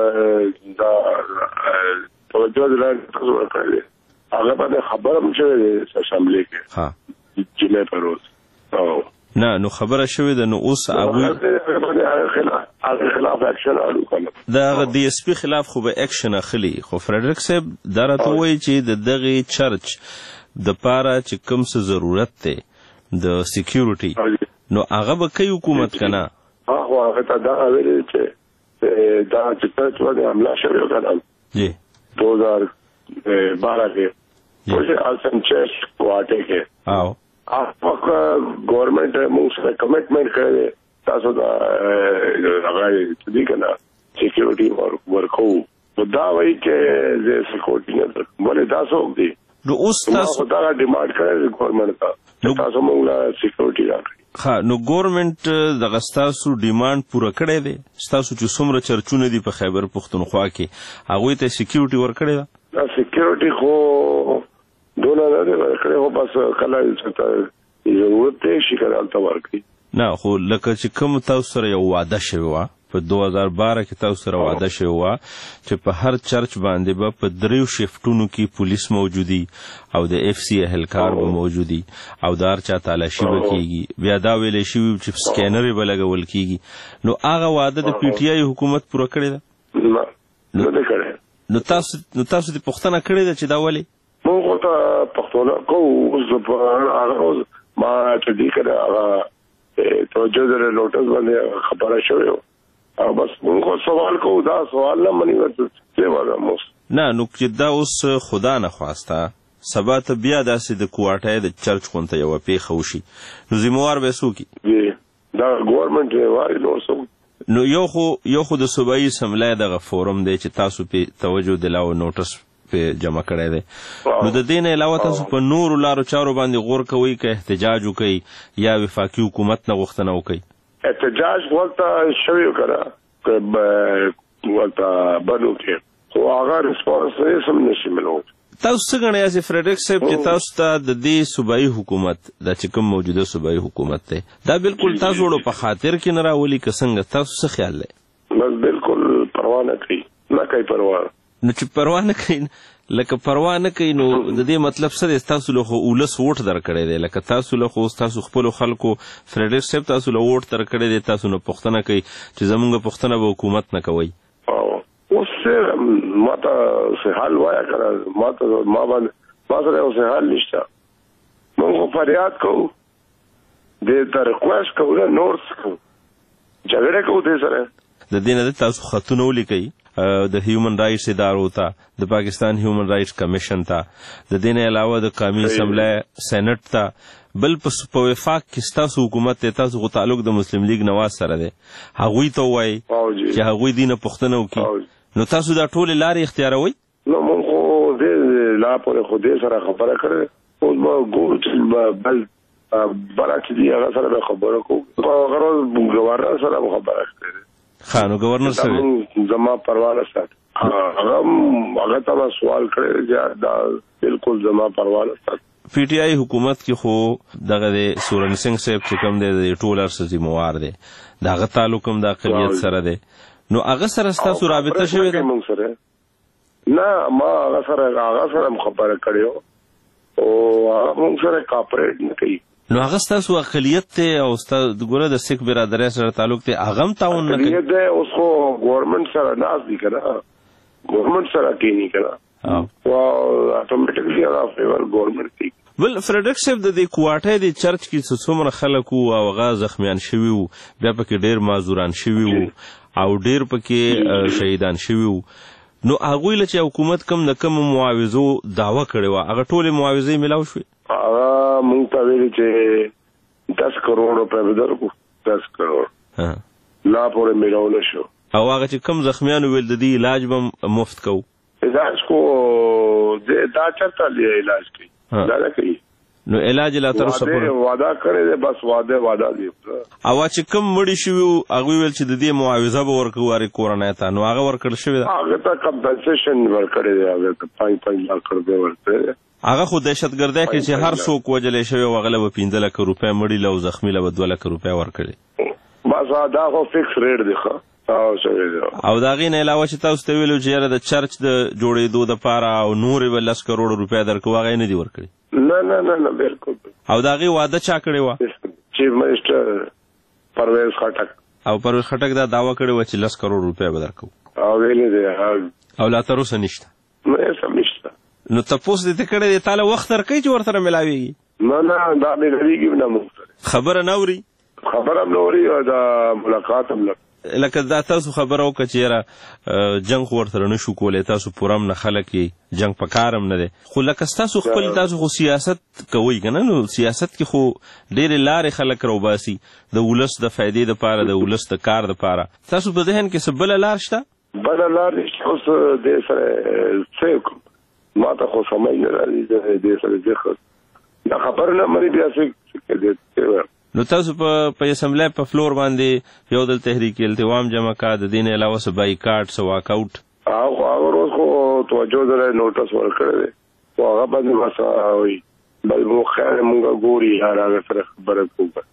خو دا توجه دلته تاسو ورکړی هغه باندې خبره هم شوې ده اسمبلی کې جمعې په روز نه نو خبره شوې ده نو اوس هغوی خلاف اکشن اړو کنه دا د اس پی خلاف خو به اکشن اخلي خو فریډریک صاحب دا راته وایي چې د دغه چرچ د پاره چې کوم څه ضرورت دی د سکیورټي نو هغه به کوي حکومت کنه هغه ته دا ویلي چې دا چې چرچ باندې حمله شوې کنه جی 2012 کې چې السن چرچ کوارټر کې او گورنمنٹ موږ سره کمټمنټ کړی تاسو دا هغه دې کنه سکیورټي ورکو دا وایي چې زه سکیورټي نه ولې تاسو دې نو اوس تاسو دا ډیمانډ کړی گورنمنت ته تاسو موږ لا سکیورټي راکړي ها نو گورنمنت دغه ستاسو ډیمانډ پوره کړی دی ستاسو چې څومره چرچونه دي په خیبر پښتونخوا کې هغوی ته سکیورټي ورکړی ده سکیورټي خو دونه نه دی ورکړی خو بس کله چې ضرورت دی شي کله هلته ورکړي نه خو لکه چې کوم تاسو سره یو وعده شوې وه په 2012 کې تاسو سره وعده شوې وه چې په هر چرچ باندې به په 3 شفټونو کې پولیس موجودي او د اف سی اهلکار به موجودي او د هر چا تالاشي به کېږي بیا دا ویلی شوي چې سکینر به لګول کېږي نو هغه وعده د پی ټي آی حکومت پوره کړې ده نو تاسو دې پوښتنه کړې ده چې دا ولې موږ ورته پښتانه کوو اوس په هغه روز ما چې دې کړه هغه توجه د لوټس باندې خبره شوې او بس موږ سوال کوو دا سوال نه مني ورته څه وایو نه نو چې دا اوس خدا نه خواسته سبا ته بیا داسې د کوارټای د چرچ غونته یوه پیښه وشي نو ذمہوار به څوک وي دا ګورنمنټ وایي نو څوک نو یو خو د صوبایي اسمبلی دغه فورم دی چې تاسو په توجه دلاو نوټس په جمع کړی دی. نو د دې نه علاوه تاسو په نورو لارو چارو باندې غور کوئ که احتجاج وکئ یا وفاقي حکومت نه غوښتنه وکئ؟ احتجاج ولته شوی وکړه ولته بنو کې خو هغه ریسپانس یې سم نشي ملو. تاسو څه ګڼئ یاسې فریډریک صاحب چې تاسو ته د دې صوبایي حکومت دا چې کوم موجوده صوبایي حکومت دی دا بالکل تاسو وړو په خاطر کې نه راولي که څنګه تاسو څه خیال دی؟ بس بالکل پروا نه کوي پروا. نو چې پروا نه کوي لکه پروا نه کوي نو د دې مطلب څه دی؟ تاسو له خو ولس ووټ درکړی دی لکه تاسو له خو تاسو خپلو خلکو فریډریک صاحب تاسو له ووټ درکړی دی تاسو نه پوښتنه کوي چې زموږ پوښتنه به حکومت نه کوئ. اوس ما ته څه حل وایه که نه ما سره یو څه حل نشته. موږ خو فریاد کوو دې ته ریکویسټ کوو نه نور څه کوو جګړه کوو دې سره. د دې نه تاسو خطونه ولیکئ د هیومن رایټس ادارو ته د پاکستان هیومن رایټس کمیشن ته د دې نه علاوه د قومي اسمبلی سینټ ته بل په وفاق کې ستاسو حکومت دی تاسو خو تعلق د مسلم لیگ نواز سره دی هغوی ته ووایئ چې هغوی دې نه پوښتنه وکړي. نو تاسو دا ټولې لارې اختیاروئ؟ نو موږ خو دې لا پورې خو دې سره خبره کړې اوس به ګورو چې بل بله چې دي هغه سره به خبره کوو هغه روز ګورنر سره به خبره کړې. ښه نو ګورنر سره زما پروا نه ساتي هغه ته به سوال کړی چې دا بالکل زما پروا نه ساتي. پی ټی آئی حکومت کې خو دغه د سورن سنگھ صاحب چې کوم دی د ټول ارڅ ذموار دی د هغه تعلق هم د اقلیت سره دی. نو هغه سره ستاسو رابطه شوې ده؟ موږ سره نه ما هغه سره خبره کړې او موږ سره کاپریټ نه کوي. نو هغه ستاسو اقلیت دی او ګوره د سیک برادرۍ سره تعلق دی هغه هم تعاون نه کوي؟ اقلیت دی اوس خو ګورنمنټ سره ناست دي که نه ګورنمنټ سره کېني که نه او اټومیټکلي هغه فیور ګورنمنټ کوي. بل فریډریک صاحب د دې کوواټۍ د چرچ کې څومره خلک وو او هغه زخمیان شوي وو بیا پکې ډېر معذوران شوي وو او ډېر پکې شهیدان شوي وو. نو هغوی له چې حکومت کم د کومو معاوضو دعوه کړې وه هغه ټولې معاوضې میلاو شوې؟ هغه موږ ته ویلي چې 10 کروڑ روپۍ به درکړو 10 کروڑ لا پورې میلاو نه شو. او هغه چې کوم زخمیانو ویل د دې علاج به مفت کوو؟ علاج کو دا چرته علاج کوي دا نه کوي. نو علاج لا تر اوسه پورې وعده کړی دی بس وعده دی. او چې کوم مړي شوي وو هغوی ویل چې د دې معاوضه به ورکوو هرې کورنۍ ته نو هغه ورکړل شوې ده؟ هغه ته کمپنسیشن ورکړی دی هغه ته 5 لک روپۍ ورکړی دی. هغه خو دهشتګردۍ کې چې هر څوک وجلی شوی و هغه له به 15 لک روپۍ مړي له او زخمي له به 2 لک روپۍ ورکړي. بس دا خو فکس ریټ دی ښه. او د هغې نه علاوه چې تاسو ته ویلو چې یاره د چرچ د جوړېدو دپاره او نورې به 10 کروڑ روپۍ درکوو هغه یې نه دي ورکړي؟ نه بالکل. او د هغې واده چا کړې وه؟ چیف منسټر پرویز خټک. او پرویز خټک دا دعوه کړې وه چې 10 کروڑ روپۍ به درکوو او ویلې دی او لا تر اوسه نشته؟ نه هېڅ هم نشته. نو تپوس دې ته کړی دی تا له وخت درکوي چې ورسره ملاوېږي؟ نه دا ملاوېږي نه موږ سره خبره نه اوري؟ خبره هم نه اوري او دا ملاقات هم نه. لکه دا تاسو خبره وکړه چې یاره جنګ خو ورسره نه شو کولی تاسو پوره هم نه خلک یې جنګ په کار هم نه دی خو لکه ستاسو خپل تاسو خو سیاست کوئ که نه نو سیاست کې خو ډېرې لارې خلک راوباسي د ولس د فایدې دپاره د ولس د کار دپاره تاسو په ذهن کې څه بله لار شته؟ بله لار نشته اوس دې سره څه وکړم ما ته خو سمج نه راځي دې سره زه دا خبره نه مني بیا څه نو تاسو په اسمبلی په فلور باندې یو ځل تحریک التوام جمع کا د دې نه علاوه څه بایکاټ څه واک آوټ هغه روز خو توجه سره نوټس ورکړی دی خو هغه باندې بس وایي بل مو خیر مونږ ګوري هغه سره خبره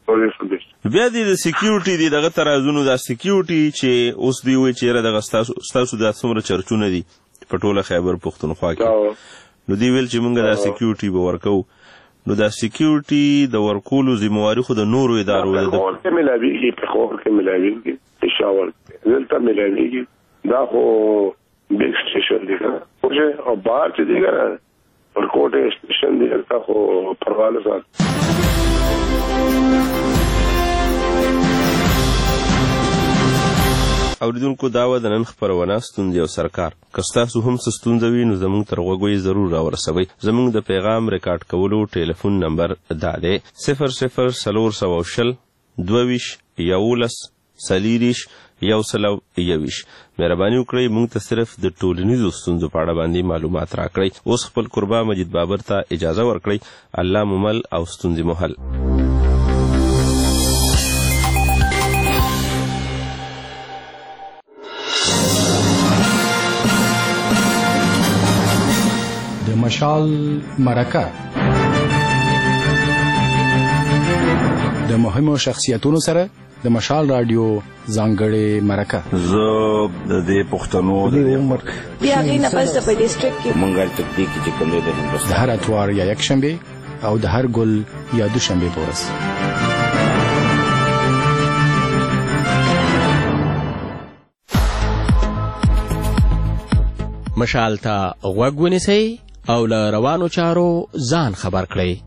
کوو. بیا د سکیورټي دی دغه ترازونو دا سکیورټي چې اوس دی وایي چې یاره دغه ستاسو دا څومره چرچونه دي په ټوله خیبر پښتونخوا کې نو دی ویل چې مونږ دا سکیورټي به ورکوو نو دا سکیورټي د ورکولو ذمواري خو د نورو ادارو ده. پېښور کې ملاوېږي پېښور کې ملاوېږي پېښور کې دلته ملاوېږي دا خو بیګ سټیشن دی که نه او بهر چې دی که نه ورکوټ سټیشن دی هلته خو پروا نه ساتي. اوریدونکو دا وه د نن خپرونه ستونزې او سرکار که ستاسو هم څه ستونزه وي نو زموږ تر غوږو یې ضرور راورسوئ. زموږ د پیغام ریکارډ کولو ټلیفون نمبر دا دی 00 420 22 11 40 121. مهرباني وکړئ موږ ته صرف د ټولنیزو ستونزو په اړه باندې معلومات راکړئ. اوس خپل قربا مجید بابر ته اجازه ورکړئ. الله ممل او ستونزې مو حل. د مشال مرکه د مهمو شخصیتونو سره د مشال رادیو ځانګړې مرکه. زه د دې پښتنو د عمر بیا غینه پس د ډیسټریکټ کې مونږه تطبیق چې کوم د هندوستان د هر اتوار یا یک شنبه او د هر ګل یا دوشنبه په ورځ. مشال ته غوږ ونیسئ او له روانو چارو ځان خبر کړئ.